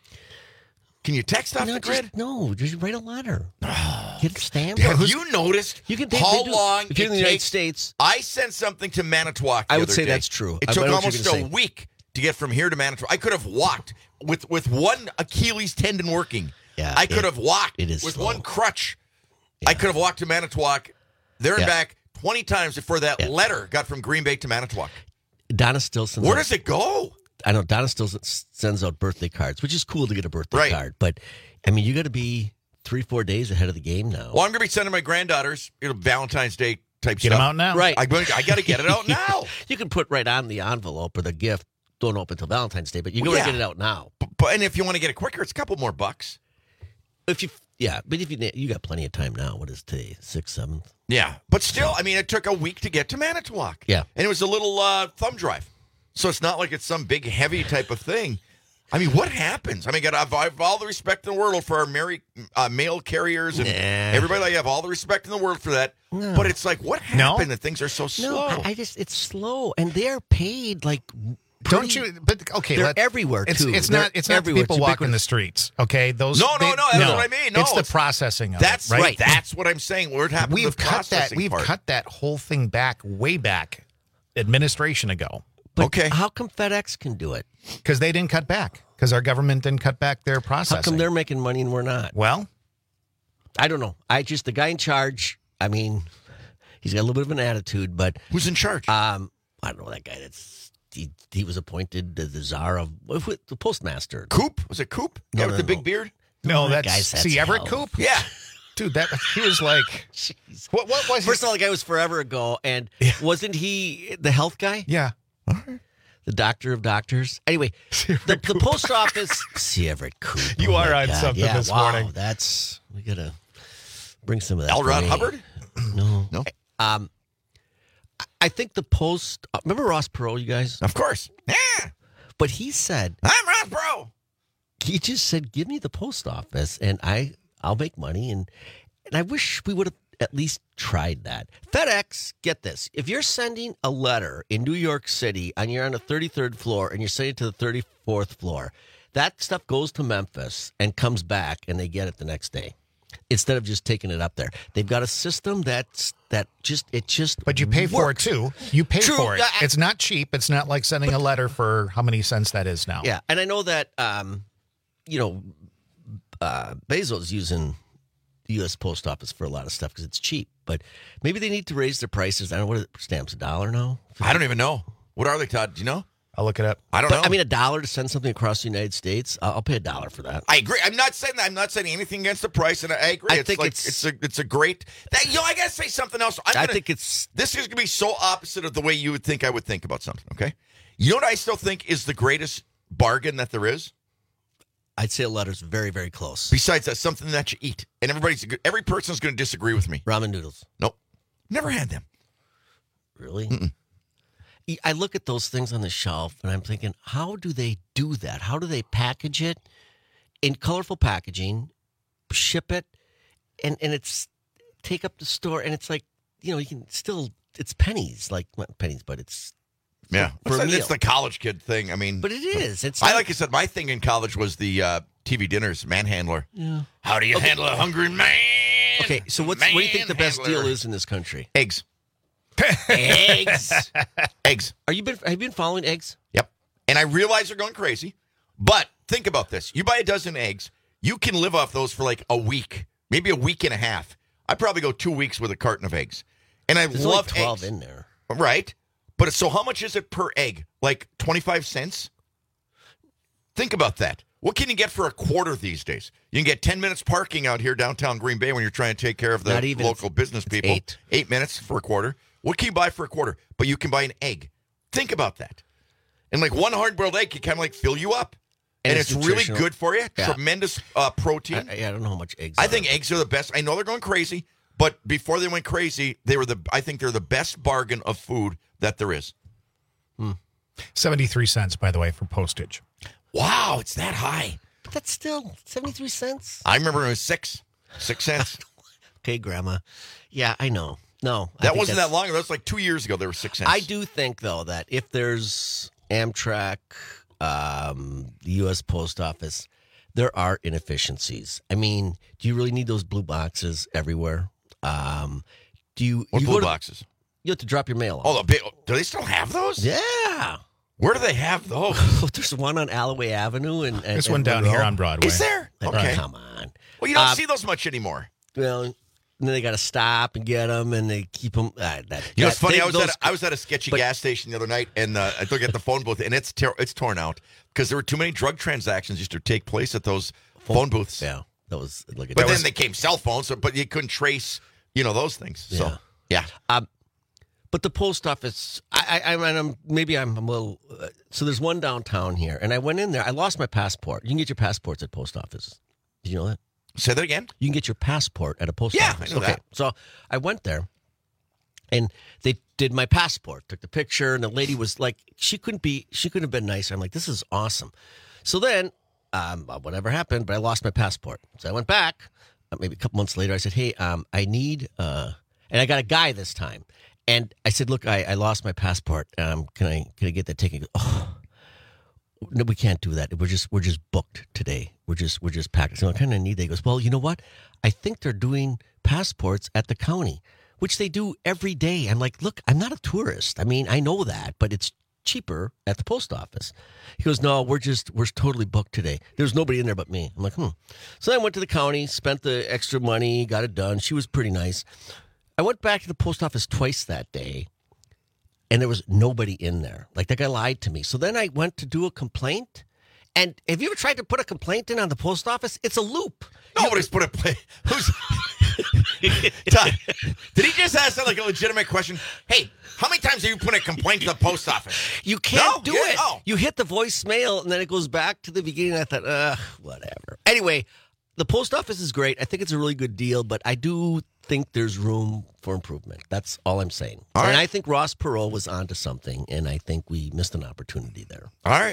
Can you text off No, the just- grid? no, just write a letter. Get it stamped. Have you noticed You can- they- how they do- long if you're in it the United takes- States? I sent something to Manitowoc the I would other say day. that's true. It I- I took know what you're almost gonna a say. week to get from here to Manitowoc. I could have walked with, with one Achilles tendon working. Yeah, I could it- have walked it is with slow. one crutch. I could have walked to Manitowoc, there and Yeah. back twenty times before that letter got from Green Bay to Manitowoc. Donna still sends Where out- does it go? I know Donna still s- sends out birthday cards, which is cool to get a birthday Right. card. But I mean, you got to be three, four days ahead of the game now. Well, I'm going to be sending my granddaughters you know, Valentine's Day type Get stuff. them out now. Right. I, I got to get it out now. You can put right on the envelope or the gift. Don't open until Valentine's Day, but you got Well, to yeah. get it out now. But, but and if you want to get it quicker, it's a couple more bucks. If you, yeah, but if you you got plenty of time now. What is today? Sixth, seventh. Yeah, but still, I mean, it took a week to get to Manitowoc. Yeah. And it was a little uh, thumb drive. So it's not like it's some big, heavy type of thing. I mean, what happens? I mean, I have, I have all the respect in the world for our Mary, uh, mail carriers and Nah. everybody. I have all the respect in the world for that. No. But it's like, what No. happened that things are so slow? No, I, I just it's slow, and they're paid like. Don't pretty- you? But okay, They're let- everywhere It's, too. it's They're not. It's not the everywhere. people It's walking ubiquitous. the streets. Okay, those. No, no, they- no, that's what I mean. No, it's the it's- processing of That's it, right. right. That's what I'm saying. What happened to We've the cut that. processing We've part? cut that whole thing back way back, administration ago, But Okay. how come FedEx can do it? because they didn't cut back because our government didn't cut back their processing. How come they're making money and we're not? well? I don't know. I just the guy in charge. I mean, he's got a little bit of an attitude, but Who's in charge? um, I don't know that guy. That's he. He was appointed the, the czar of the postmaster. Coop? Was it Coop? No, Guy with no, the big no. beard? No, that that's, guy's- that's see Everett hell. Coop. Yeah. Dude, that he was like. What? What was? First his, of all, the guy was forever ago, and wasn't he the health guy, yeah. the doctor of doctors? Anyway, the, the post office. See Everett Coop. You Oh, are my on God. something yeah, this wow, morning. That's we gotta bring some of that. L. for Ron me. Hubbard? No, No. Um, I- I think the post. uh, Remember Ross Perot, you guys? Of course. Yeah. But he said I'm Ross Bro. he just said, "Give me the post office, and I I'll make money." And and I wish we would have at least tried that. FedEx, get this: if you're sending a letter in New York City and you're on the thirty-third floor and you're sending it to the thirty-fourth floor, that stuff goes to Memphis and comes back, and they get it the next day instead of just taking it up there. They've got a system that's that just it just. But you pay for it works. too. You pay True. for it. Yeah, I- It's not cheap. It's not like sending a letter for how many cents that is now. Yeah, and I know that um, you know uh, Bezos using the U S Post Office for a lot of stuff because it's cheap. But maybe they need to raise their prices. I don't know what are stamps a dollar now. I don't even know. What are they, Todd? Do you know? I'll look it up. I don't But, know. I mean, a dollar to send something across the United States. I'll, I'll pay a dollar for that. I agree. I'm not saying that. I'm not saying anything against the price, and I agree. I it's think like, it's- it's a it's a great. That, you know, I gotta say something else. I'm I gonna, think it's this is gonna be so opposite of the way you would think I would think about something. Okay, you know what I still think is the greatest bargain that there is. I'd say a letter's very very close. Besides that, something that you eat, and everybody's every person's going to disagree with me. Ramen noodles. Nope, never had them. Really? Mm-mm. I look at those things on the shelf and I'm thinking, how do they do that? How do they package it in colorful packaging, ship it, and, and it's take up the store, and it's like, you know, you can still, it's pennies, like not pennies, but it's Yeah, for it's, a meal. it's the college kid thing. I mean, But it is. It's I not- like I said, my thing in college was the uh, T V dinners, manhandler. Yeah. How do you Okay. handle a hungry man? Okay, so what's, what do you think the best Manhandler. deal is in this country? Eggs. Eggs. Eggs. Are you been? Have you been following eggs? Yep. And I realize they're going crazy, but think about this: you buy a dozen eggs, you can live off those for like a week, maybe a week and a half. I probably go two weeks with a carton of eggs, and I There's love only twelve eggs. in there, right? But so, how much is it per egg? Like twenty-five cents. Think about that. What can you get for a quarter these days? You can get ten minutes parking out here downtown Green Bay when you're trying to take care of the Not even. local business It's people. eight. Eight minutes for a quarter. What can you buy for a quarter? But you can buy an egg. Think about that. And like one hard-boiled egg can kind of like fill you up. And, And it's, it's really nutritional. good for you. Yeah. Tremendous uh, protein. I, I don't know how much eggs. I are. think eggs are the best. I know they're going crazy, But before they went crazy, they were the. I think they're the best bargain of food that there is. Hmm. seventy-three cents, by the way, for postage. Wow, it's that high. But that's still seventy-three cents. I remember it was six. Six cents. Okay, Grandma. Yeah, I know. No. I That think wasn't that's- that long ago. That was like two years ago. They were six cents. I do think, though, that if there's Amtrak, um, the U S Post Office, there are inefficiencies. I mean, do you really need those blue boxes everywhere? Um, do you? What you blue go to- boxes? You have to drop your mail off. Oh, the big, do they still have those? Yeah. Where do they have those? There's one on Alloway Avenue. and, and There's one and down Monroe. here on Broadway. Is there? Oh, Okay. come on. Well, you don't Um, see those much anymore. Well, and then they got to stop and get them, and they keep them. Uh, that, You know, it's that- funny. they- I was those- at a, I was at a sketchy but- gas station the other night, and uh, I look at the phone booth, and it's ter- it's torn out because there were too many drug transactions used to take place at those phone booths. Yeah, that was. Look at But that then was- they came cell phones, so, but you couldn't trace, you know, those things. So Yeah. yeah, Um, but the post office, I, I, I I'm maybe I'm a little. Uh, so there's one downtown here, and I went in there. I lost my passport. You can get your passports at post office. Did you know that? Say that again. You can get your passport at a post Yeah, office. I know okay, that. so I went there, and they did my passport, took the picture, and the lady was like, she couldn't be, she couldn't have been nicer. I'm like, this is awesome. So then, um, whatever happened, but I lost my passport. So I went back. Uh, maybe a couple months later, I said, hey, um, I need, uh, and I got a guy this time. And I said, look, I, I lost my passport. Um, can I can I get that taken? He goes, oh, no, we can't do that. We're just we're just booked today. We're just we're just packed. So I kind of need that. He goes, well, you know what? I think they're doing passports at the county, which they do every day. I'm like, look, I'm not a tourist. I mean, I know that, but it's cheaper at the post office. He goes, no, we're just we're totally booked today. There's nobody in there but me. I'm like, hmm. So I went to the county, spent the extra money, got it done. She was pretty nice. I went back to the post office twice that day, and there was nobody in there. Like, that guy lied to me. So then I went to do a complaint. And have you ever tried to put a complaint in on the post office? It's a loop. Nobody's put a play. Who's Todd, did he just ask that like a legitimate question? Hey, how many times have you put a complaint to the post office? You can't No? do Yeah, it. no. You hit the voicemail, and then it goes back to the beginning. I thought, uh, whatever. Anyway, the post office is great. I think it's a really good deal, but I do think there's room for improvement. That's all I'm saying. All and right. I think Ross Perot was onto something, and I think we missed an opportunity there. All right.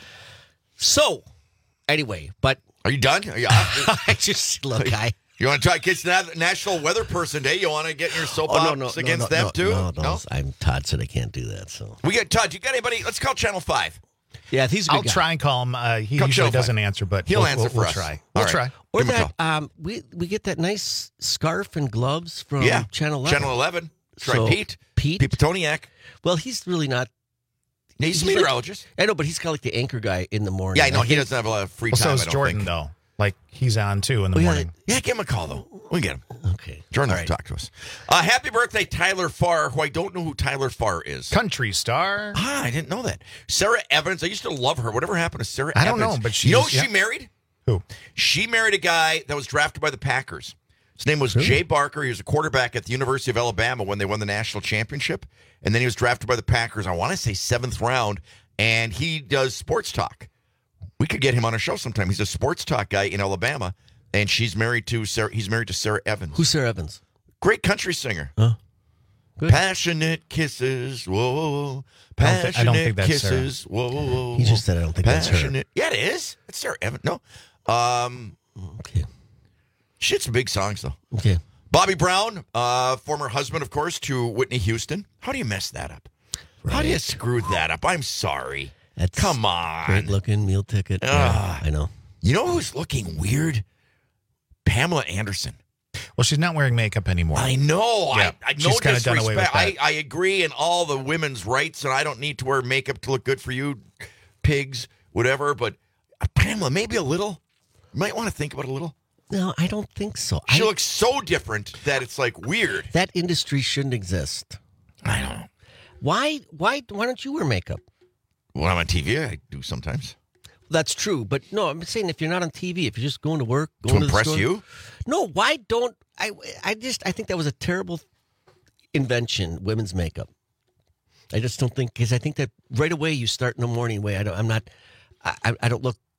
So, anyway, but Are you done? Are you off? I just look, I. You want to try? It's Na- National Weather Person Day. You want to get your soapbox Oh, no, no, no, against no, them no, too? No, no, I'm Todd said I can't do that. So We got Todd. You got anybody? Let's call Channel Five. yeah, he's a good I'll guy. try and call him. Uh, he Come usually Channel doesn't five. answer, but He'll we'll, answer we'll, for we'll us. try. All We'll right. try. Or Give him a that um, we we get that nice scarf and gloves from Yeah. Channel Eleven. Channel Eleven. That's So, right, Pete. Pete. Pete Petoniak. Well, he's really not. He's a like- meteorologist. I know, but he's kind of like the anchor guy in the morning. Yeah, I know. I He think- doesn't have a lot of free Well, time. so I is don't Jordan, think. though. Like, he's on, too, in the Oh, yeah, morning. Yeah, give him a call, though. We get him. Okay. Jordan All will right. talk to us. Uh, happy birthday, Tyler Farr, who I don't know who Tyler Farr is. Country star. Ah, I didn't know that. Sarah Evans. I used to love her. Whatever happened to Sarah I don't Evans? know, but You know who she's- she yeah. married? Who? She married a guy that was drafted by the Packers. His name was Jay Barker. He was a quarterback at the University of Alabama when they won the national championship. And then he was drafted by the Packers, I want to say seventh round. And he does sports talk. We could get him on a show sometime. He's a sports talk guy in Alabama. And she's married to Sarah. He's married to Sarah Evans. Who's Sarah Evans? Great country singer. Huh? Good. Passionate kisses, whoa. I don't thi- Passionate I don't think that's Sarah. kisses, whoa. He just said I don't think that's her. Passionate. Yeah, it is. It's Sarah Evans. No. Um, Okay. she had some big songs, though. Okay. Bobby Brown, uh, former husband, of course, to Whitney Houston. How do you mess that up? How do you screw that up? I'm sorry. That's Come on. Great looking meal ticket. Yeah, Ah. I know. You know who's looking weird? Pamela Anderson. Well, she's not wearing makeup anymore. I know. Yeah, I, I know she's kinda done away with disrespect. I, that. I agree in all the women's rights, and I don't need to wear makeup to look good for you, pigs, whatever. But uh, Pamela, maybe a little. You might want to think about it a little. No, I don't think so. She I, looks so different that it's like weird. that industry shouldn't exist. I don't know. Why? Why? Why don't you wear makeup? When I'm on T V, I do sometimes. That's true, but no, I'm saying if you're not on T V, if you're just going to work, To going to, the impress store- you? No, why don't I? I just I think that was a terrible invention, women's makeup. I just don't think because I think that right away you start in the morning way. I don't. I'm not. I, I don't look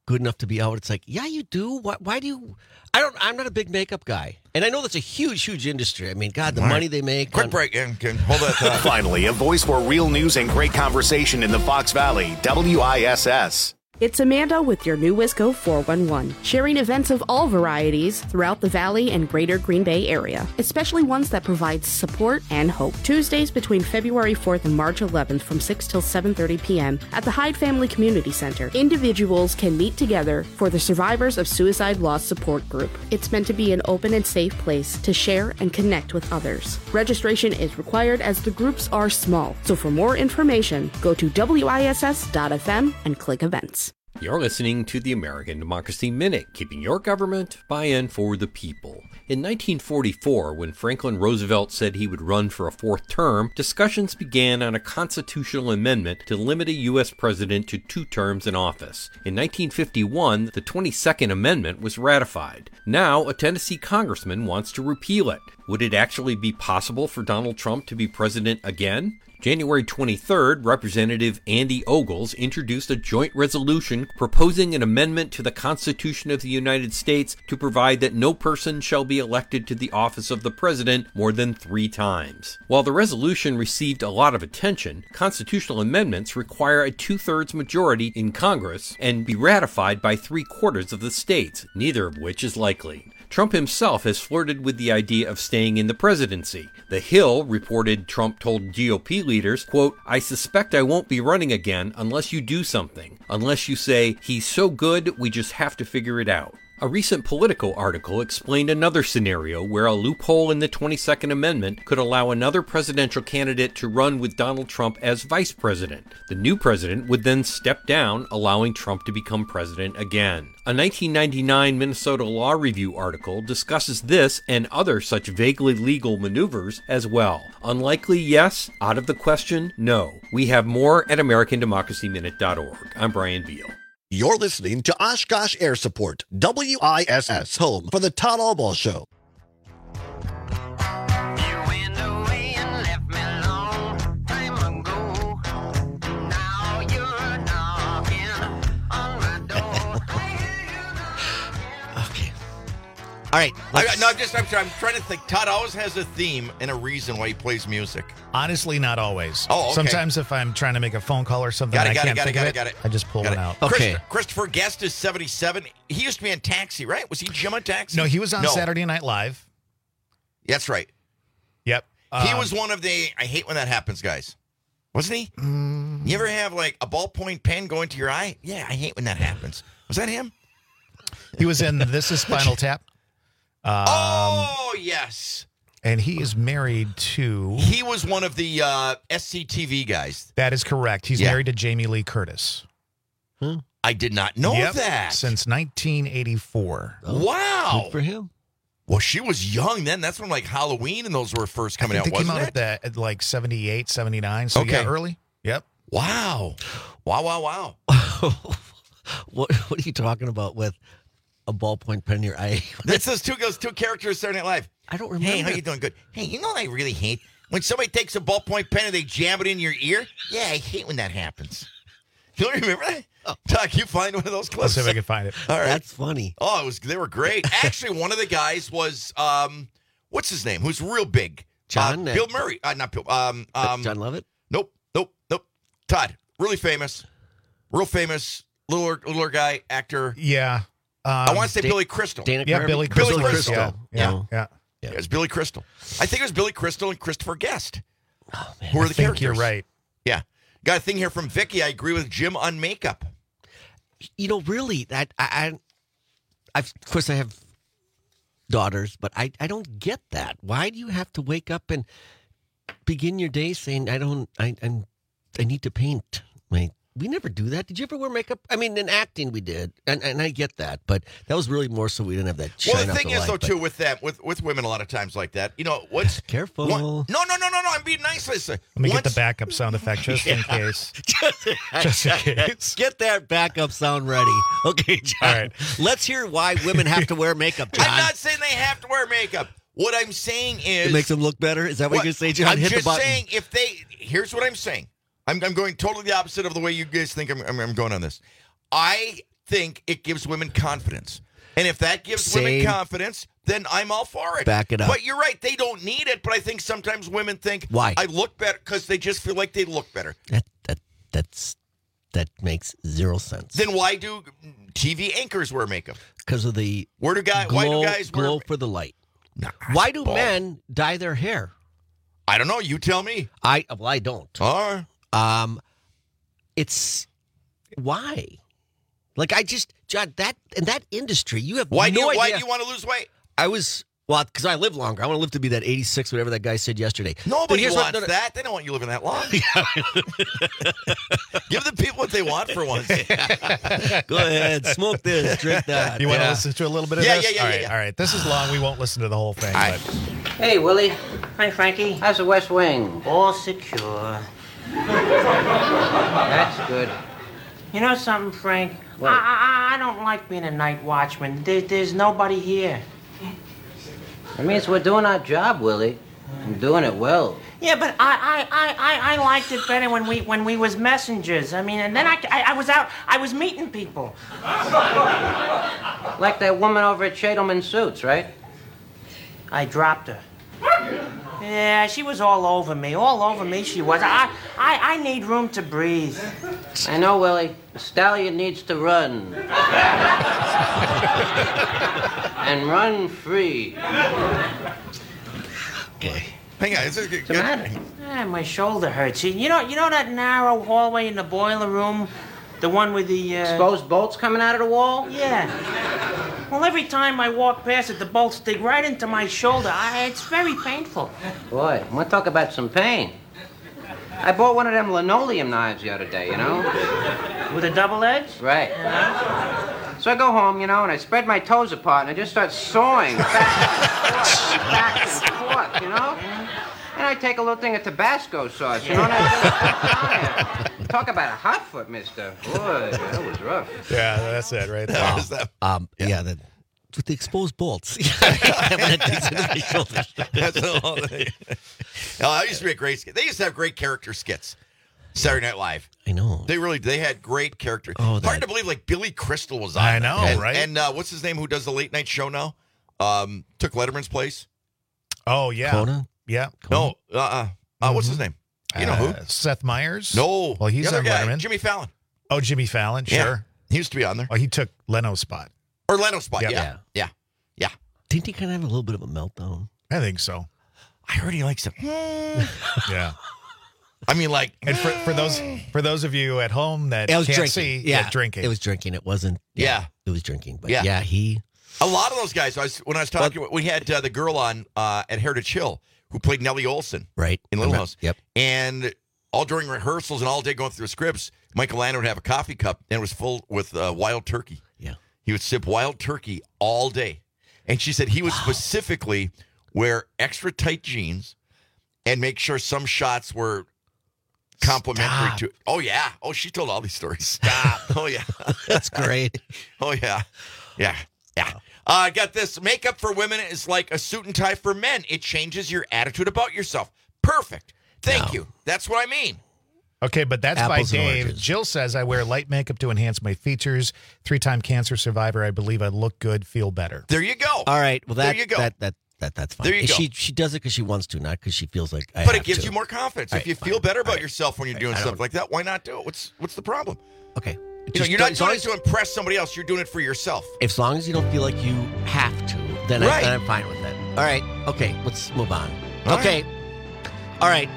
good enough to be out. It's like, yeah, you do. Why, why do you? I don't. I'm not a big makeup guy, and I know that's a huge, huge industry. I mean, God, the All right. money they make. Quick on- break. And can hold that thought. Finally, a voice for real news and great conversation in the Fox Valley. W I S S. It's Amanda with your new Wisco four one one, sharing events of all varieties throughout the Valley and greater Green Bay area, especially ones that provide support and hope. Tuesdays between February fourth and March eleventh from six till seven thirty p.m. at the Hyde Family Community Center. Individuals can meet together for the Survivors of Suicide Loss Support Group. It's meant to be an open and safe place to share and connect with others. Registration is required as the groups are small, so for more information, go to W I S S dot F M and click events. You're listening to the American Democracy Minute, keeping your government by and for the people. In nineteen forty-four, when Franklin Roosevelt said he would run for a fourth term, discussions began on a constitutional amendment to limit a U S president to two terms in office. In nineteen fifty-one, the twenty-second Amendment was ratified. Now, a Tennessee congressman wants to repeal it. Would it actually be possible for Donald Trump to be president again? January twenty-third, Representative Andy Ogles introduced a joint resolution proposing an amendment to the Constitution of the United States to provide that no person shall be elected to the office of the president more than three times. While the resolution received a lot of attention, constitutional amendments require a two-thirds majority in Congress and be ratified by three-quarters of the states, neither of which is likely. Trump himself has flirted with the idea of staying in the presidency. The Hill reported Trump told G O P leaders, quote, "I suspect I won't be running again unless you do something. Unless you say, he's so good, we just have to figure it out." A recent Politico article explained another scenario where a loophole in the twenty-second Amendment could allow another presidential candidate to run with Donald Trump as vice president. The new president would then step down, allowing Trump to become president again. A nineteen ninety-nine Minnesota Law Review article discusses this and other such vaguely legal maneuvers as well. Unlikely, yes. Out of the question, no. We have more at American Democracy Minute dot org. I'm Brian Beal. You're listening to Oshkosh Air Support, W I S S, home for the Todd Albaugh Show. All right. I, no, I'm just I'm, I'm trying to think. Todd always has a theme and a reason why he plays music. Honestly, not always. Oh, okay. Sometimes if I'm trying to make a phone call or something, Got it, I got it, can't got it, think got of it, it, got it. I just pull Got one it. out. Okay. Okay. Christopher, Christopher Guest is seventy-seven. He used to be on Taxi, right? Was he Jim on Taxi? No, he was on No. Saturday Night Live. That's right. Yep. he Um, was one of the, I hate when that happens, guys. Wasn't he? Mm. You ever have like a ballpoint pen go into your eye? Yeah, I hate when that happens. Was that him? He was in This Is Spinal Tap. Um, oh, yes. And he is married to. He was one of the uh, S C T V guys. That is correct. He's Yeah. married to Jamie Lee Curtis. I did not know Yep, that. Since nineteen eighty-four. Wow. Good for him. Well, she was young then. That's when like Halloween and those were first coming I out, think they came wasn't out it? at, the, at like seventy-eight, seventy-nine. So Okay. yeah, early. Yep. Wow. Wow, wow, wow. What What are you talking about with a ballpoint pen in your eye? That's those two those two characters Saturday Night Live. I don't remember. Hey, how you doing? Good. Hey, you know what I really hate? When somebody takes a ballpoint pen and they jam it in your ear? Yeah, I hate when that happens. You don't remember that? Oh. Doc, you find one of those Let's clips? see if I can find it. All right. That's funny. Oh, it was they were great. Actually, one of the guys was um what's his name? Who's real big? John? Uh, Bill Murray. Uh, not Bill. Um, um John Lovett? Nope, nope, nope. Todd. Really famous. Real famous. Littler, littler guy, actor. Yeah. Um, I want to say Dan- Billy Crystal. Dana Yeah, Carvey? Billy Billy Crystal. Crystal. Yeah. Yeah. Yeah. yeah. Yeah, it was Billy Crystal. I think it was Billy Crystal and Christopher Guest. Oh, man. Who are I the think characters? you're right. Yeah. Got a thing here from Vicky. I agree with Jim on makeup. You know, really, that I, I, I've, of course, I have daughters, but I, I don't get that. Why do you have to wake up and begin your day saying, "I don't, I, I'm, I need to paint"? Like, we never do that. Did you ever wear makeup? I mean, in acting, we did, and and I get that, but that was really more so we didn't have that. Shine Well, the out thing the is, light, though, but- too, with that, with, with women, a lot of times like that, you know, what's Careful. One, no, no, no, no, no. I'm being nice. Listen. Let me Once- get the backup sound effect just in Yeah. case. Just in case. Get that backup sound ready. Okay, John. All right. Let's hear why women have to wear makeup, John. I'm not saying they have to wear makeup. What I'm saying is, It makes them look better. Is that what, What- you're going to say, John? I'm Hit just the button. saying, if they, here's what I'm saying. I'm, I'm going totally the opposite of the way you guys think I'm, I'm, I'm going on this. I think it gives women confidence. And if that gives Same. women confidence, then I'm all for it. Back it up. But you're right. They don't need it. But I think sometimes women think, Why? I look better because they just feel like they look better. That that that's that makes zero sense. Then why do T V anchors wear makeup? Because of the Where do guys? glow, Why do guys wear? glow for the light? Nah, Why do ball. men dye their hair? I don't know. You tell me. I well, I don't. All right. Um, it's why. Like I just, John, that in that industry, you have Why no do you, idea. why do you want to lose weight? I was well because I live longer. I want to live to be that eighty-six, whatever that guy said yesterday. But Nobody here's wants what, no, no, that. They don't want you living that long. Give the people what they want for once. Go ahead, smoke this, drink that. You want to Yeah. listen to a little bit of Yeah, this? yeah, yeah, all yeah, right, yeah. all right. This is long. We won't listen to the whole thing. But Hey, Willie. Hi, Frankie. How's the West Wing? All secure. That's good. You know something, Frank? What? I, I I don't like being a night watchman. There, there's nobody here. That means we're doing our job, Willie. And doing it well. Yeah, but I, I, I, I, I liked it better when we when we was messengers. I mean, and then I, I, I was out, I was meeting people. Like that woman over at Shadelman Suits, right? I dropped her. Yeah, she was all over me, all over me she was. I, I, I need room to breathe. I know, Willie. The stallion needs to run. And run free. Okay. Hang on. Is it good? What's the matter? Ah, my shoulder hurts. You know, you know that narrow hallway in the boiler room, the one with the uh... Exposed bolts coming out of the wall? Yeah. Well, every time I walk past it, the bolts dig right into my shoulder. I, it's very painful. Boy, I want to talk about some pain. I bought one of them linoleum knives the other day, you know? With a double edge? Right. So I go home, you know, and I spread my toes apart and I just start sawing back and forth, back and forth, you know? And I take a little thing of Tabasco sauce, you know, and I just talk about a hot foot, mister. Boy, that was rough. yeah, that's it right there. Um, um, yeah, yeah the, with the exposed bolts. That's the whole thing. No, I used to be a great skit. They used to have great character skits. Saturday Night Live. I know. They really they had great characters. Oh, Hard that- to believe, like Billy Crystal was on. I that. know, And- right? And uh, what's his name? Who does the late night show now? Um, took Letterman's place. Oh yeah, Conan? yeah. No, uh, uh, uh what's his name? You know Uh, who? Seth Meyers. No, well he's the other on guy, Letterman. Jimmy Fallon. Oh, Jimmy Fallon. Yeah. Sure. He used to be on there. Oh, he took Leno's spot. Or Leno spot. Yep. Yeah. Yeah. yeah, yeah, Didn't he kind of have a little bit of a meltdown? I think so. I heard he likes it. Yeah. I mean, like, And for, for those for those of you at home that It was can't drinking. see, yeah, drinking. It was drinking. It wasn't. Yeah. It was drinking. But Yeah. yeah, he. a lot of those guys. I was, when I was talking, we had uh, the girl on uh, at Heritage Hill who played Nellie Olson Right. in Little Right. House. Yep. And all during rehearsals and all day going through scripts, Michael Landon would have a coffee cup and it was full with uh, wild turkey. Yeah. He would sip wild turkey all day. And she said he would specifically wear extra tight jeans and make sure some shots were complimentary Stop. to. Oh, yeah. Oh, she told all these stories. Stop. Oh, yeah. That's great. Oh, yeah. Yeah. Yeah. Uh, I got this. Makeup for women is like a suit and tie for men. It changes your attitude about yourself. Perfect. Thank No. you. That's what I mean. Okay, but that's Apples by and Dave. oranges. Jill says, I wear light makeup to enhance my features. Three-time cancer survivor. I believe I look good, feel better. There you go. All right. Well, that There you go. that that that that's fine. There you And go. She she does it because she wants to, not because she feels like. I But it have gives to. you more confidence. All if right, you fine. feel better about All right. yourself when you're doing I stuff don't- like that, why not do it? What's what's the problem? Okay. You know, Just you're don't- not as doing long it to impress somebody else. You're doing it for yourself. As long as you don't feel like you have to, then, Right. I, then I'm fine with it. All right. Okay. Let's move on. All okay. All right.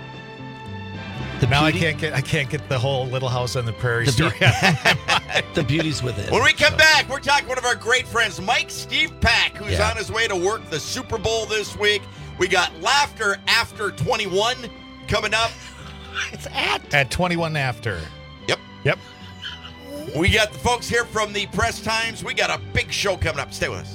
The now beauty, I can't get I can't get the whole Little House on the Prairie The story. beauty- the beauty's within. When we come So- back, we're talking to one of our great friends, Mike Steve Pack, who's Yeah. on his way to work the Super Bowl this week. We got Laughter After twenty-one coming up. It's at At twenty-one after. Yep. Yep. We got the folks here from the Press Times. We got a big show coming up. Stay with us.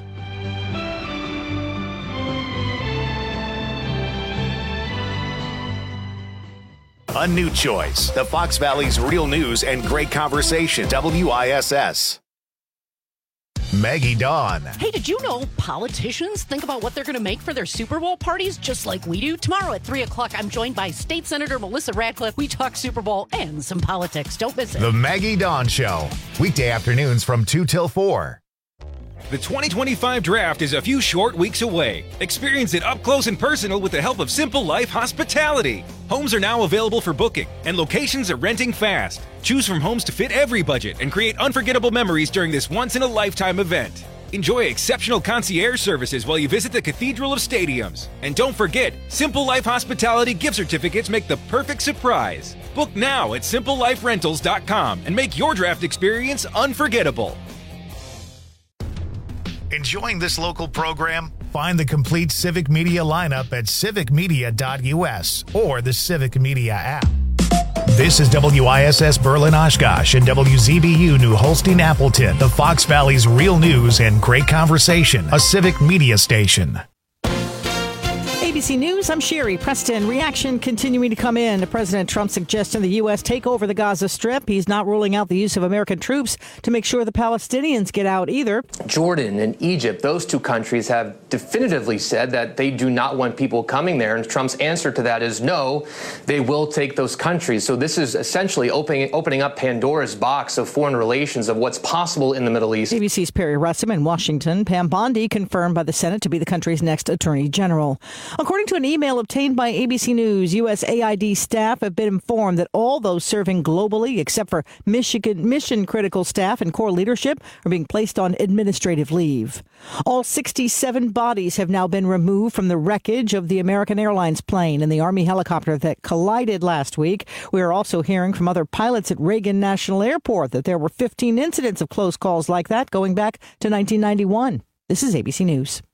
A new choice. The Fox Valley's real news and great conversation. W I S S. Maggie Dawn. Hey, did you know politicians think about what they're going to make for their Super Bowl parties just like we do? Tomorrow at three o'clock, I'm joined by State Senator Melissa Radcliffe. We talk Super Bowl and some politics. Don't miss it. The Maggie Dawn Show. Weekday afternoons from two till four. The twenty twenty-five draft is a few short weeks away. Experience it up close and personal with the help of Simple Life Hospitality. Homes are now available for booking, and locations are renting fast. Choose from homes to fit every budget and create unforgettable memories during this once-in-a-lifetime event. Enjoy exceptional concierge services while you visit the Cathedral of Stadiums. And don't forget, Simple Life Hospitality gift certificates make the perfect surprise. Book now at simple life rentals dot com and make your draft experience unforgettable. Enjoying this local program? Find the complete Civic Media lineup at civic media dot u s or the Civic Media app. This is W I S S Berlin Oshkosh and W Z B U New Holstein Appleton, the Fox Valley's real news and great conversation, a Civic Media station. A B C News, I'm Sherry Preston. Reaction continuing to come in to President Trump's suggestion the U S take over the Gaza Strip. He's not ruling out the use of American troops to make sure the Palestinians get out either. Jordan and Egypt, those two countries have definitively said that they do not want people coming there. And Trump's answer to that is no, they will take those countries. So this is essentially opening, opening up Pandora's box of foreign relations of what's possible in the Middle East. A B C's Perry Russum in Washington. Pam Bondi confirmed by the Senate to be the country's next attorney general. According to an email obtained by A B C News, U S A I D staff have been informed that all those serving globally, except for Michigan mission-critical staff and core leadership, are being placed on administrative leave. All sixty-seven bodies have now been removed from the wreckage of the American Airlines plane and the Army helicopter that collided last week. We are also hearing from other pilots at Reagan National Airport that there were fifteen incidents of close calls like that going back to nineteen ninety-one. This is A B C News.